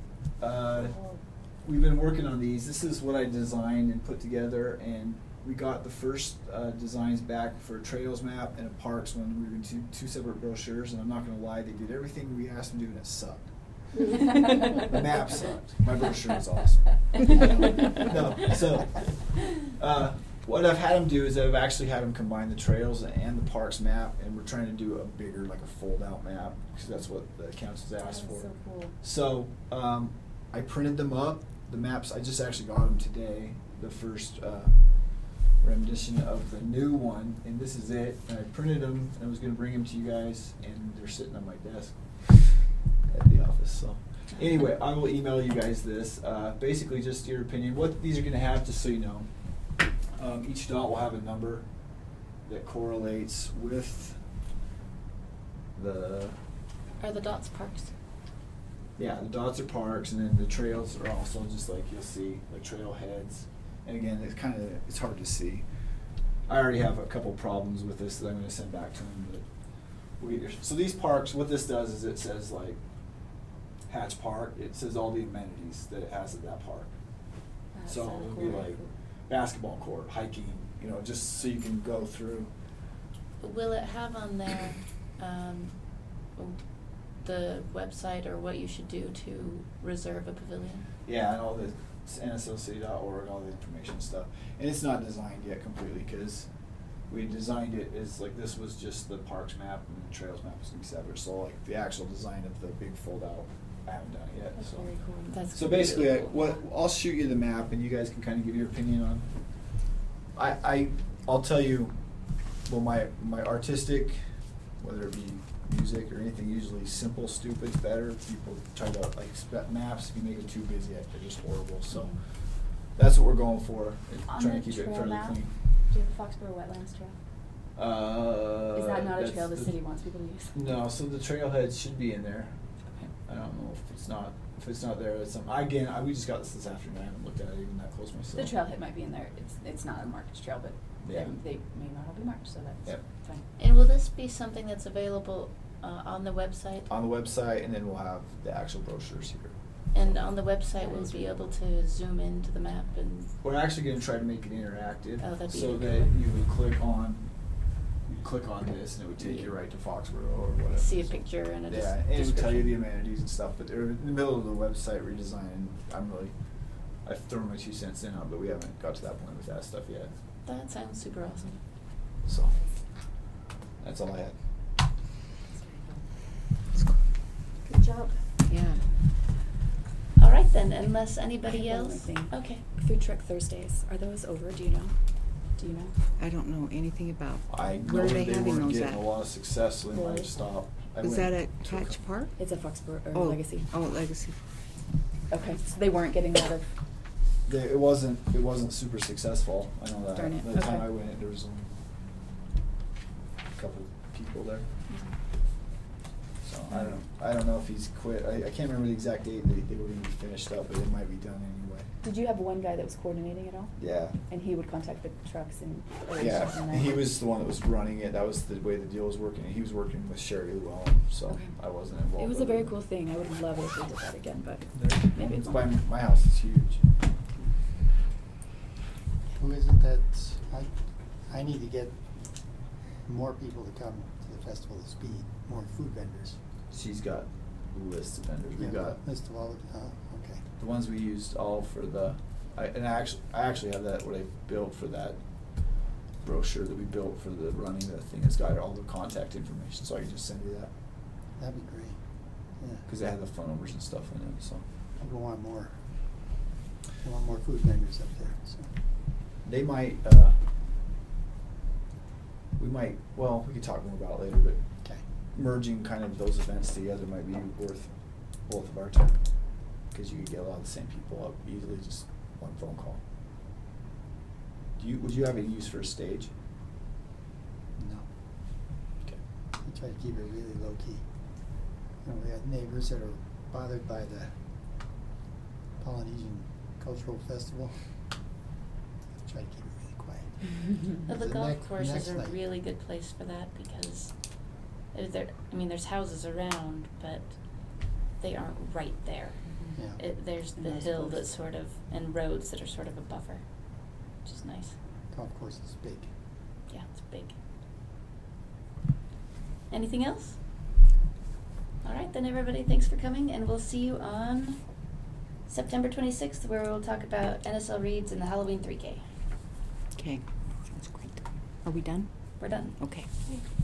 We've been working on these. This is what I designed and put together, and we got the first designs back for a trails map and a parks one. We were going to two separate brochures, and I'm not going to lie, they did everything we asked them to do, and it sucked. The map sucked. My brochure was awesome. No, so what I've had them do is I've actually had them combine the trails and the parks map, and we're trying to do a bigger, like a fold-out map, because that's what the council's asked for. So cool. So I printed them up. The maps, I just actually got them today, the first rendition of the new one, and this is it. And I printed them, and I was going to bring them to you guys, and they're sitting on my desk at the office. So anyway, I will email you guys this. Basically, just your opinion. What these are going to have, just so you know, each dot will have a number that correlates with the... Are the dots parks? Yeah, the dots are parks, and then the trails are also just like you'll see, like trailheads. And again, it's hard to see. I already have a couple problems with this that I'm going to send back to them, but we'll get your. So these parks, what this does is it says like Hatch Park, it says all the amenities that it has at that park. That's So so it'll cool. be like basketball court, hiking, you know, just so you can go through. Will it have on there, the website or what you should do to reserve a pavilion? Yeah, and all the nslc.org, all the information stuff. And it's not designed yet completely, because we designed it as like, this was just the parks map and the trails map was gonna be separate. So like the actual design of the big fold out, I haven't done it yet. That's So very cool. That's So really basically, cool. I'll shoot you the map, and you guys can kind of give your opinion on. I'll tell you. Well, my artistic, whether it be music or anything, usually simple, stupid's better. People try to like maps. If you make it too busy, they're just horrible. So that's what we're going for. On Trying the to keep it trail fairly map, clean. do you have a Foxborough Wetlands Trail? Is that not a that's trail the city wants people to use? No, so the trailhead should be in there. I don't know if it's not. If it's not there, it's some. Again, we just got this afternoon. I haven't looked at it even that close myself. The trailhead might be in there. It's not a marked trail, but Yeah. they may not all be marked, so that's Yep. fine. And will this be something that's available on the website? On the website, and then we'll have the actual brochures here. And on the website, we'll be able to zoom into the map and. We're actually going to try to make it interactive, Oh, that'd be so cool. that you would click on this, and it would take you right to Foxborough or whatever. See a picture and a Yeah, and it would tell you the description. amenities and stuff. But they're in the middle of the website redesign, and I've thrown my 2 cents in on it, but we haven't got to that point with that stuff yet. That sounds super awesome. So that's all I had. Good job. Yeah. All right then, unless anybody I have one else. more thing. Okay. Food truck Thursdays, are those over? Do you know? Do you know? I don't know anything about. I know Where are that they they having weren't those getting at? a lot of success, so they might Really? have stopped. Is that at Hatch Park? It's a Foxborough or Oh, Legacy. Oh, Legacy. Okay, so they weren't getting a lot of. It wasn't super successful. I know that. Darn it, By the time okay. I went, there was only a couple people there. So I don't know if he's quit. I can't remember the exact date they were going to be finished up, but it might be done anyway. Did you have one guy that was coordinating it all? Yeah. And he would contact the trucks and. arrange Yeah, something and he there? was the one that was running it. That was the way the deal was working. He was working with Sherry Llewellyn, so Okay. I wasn't involved. It was a with very it. cool thing. I would love it if they did that again, but maybe It's it's by not. my house is huge. Who is it that, I need to get more people to come to the Festival of Speed, more food vendors. She's got lists of vendors. We Yeah, got list of all of, okay. the ones we used all for the. I actually have that what I built for that brochure that we built for the running the thing. It's got all the contact information, so I can just send you that That'd be great, yeah. because they have the phone numbers and stuff in it. So We want more food vendors up there, so. they might. We might. Well, we could talk more about it later, but Okay. merging kind of those events together might be worth both of our time because you could get a lot of the same people up easily, just one phone call. Would you have any use for a stage? No, Okay. we try to keep it really low key. You know, we have neighbors that are bothered by the Polynesian Cultural Festival. Try to keep it really quiet. The The golf course next is a night. really good place for that because there's houses around, but they aren't right there. Yeah. There's And the those hill close. that's sort of, and roads that are sort of a buffer, which is nice. Golf course is big. Yeah, it's big. Anything else? All right, then everybody, thanks for coming, and we'll see you on September 26th, where we'll talk about NSL Reads and the Halloween 3K. Okay, sounds great. Are we done? We're done. Okay. Okay.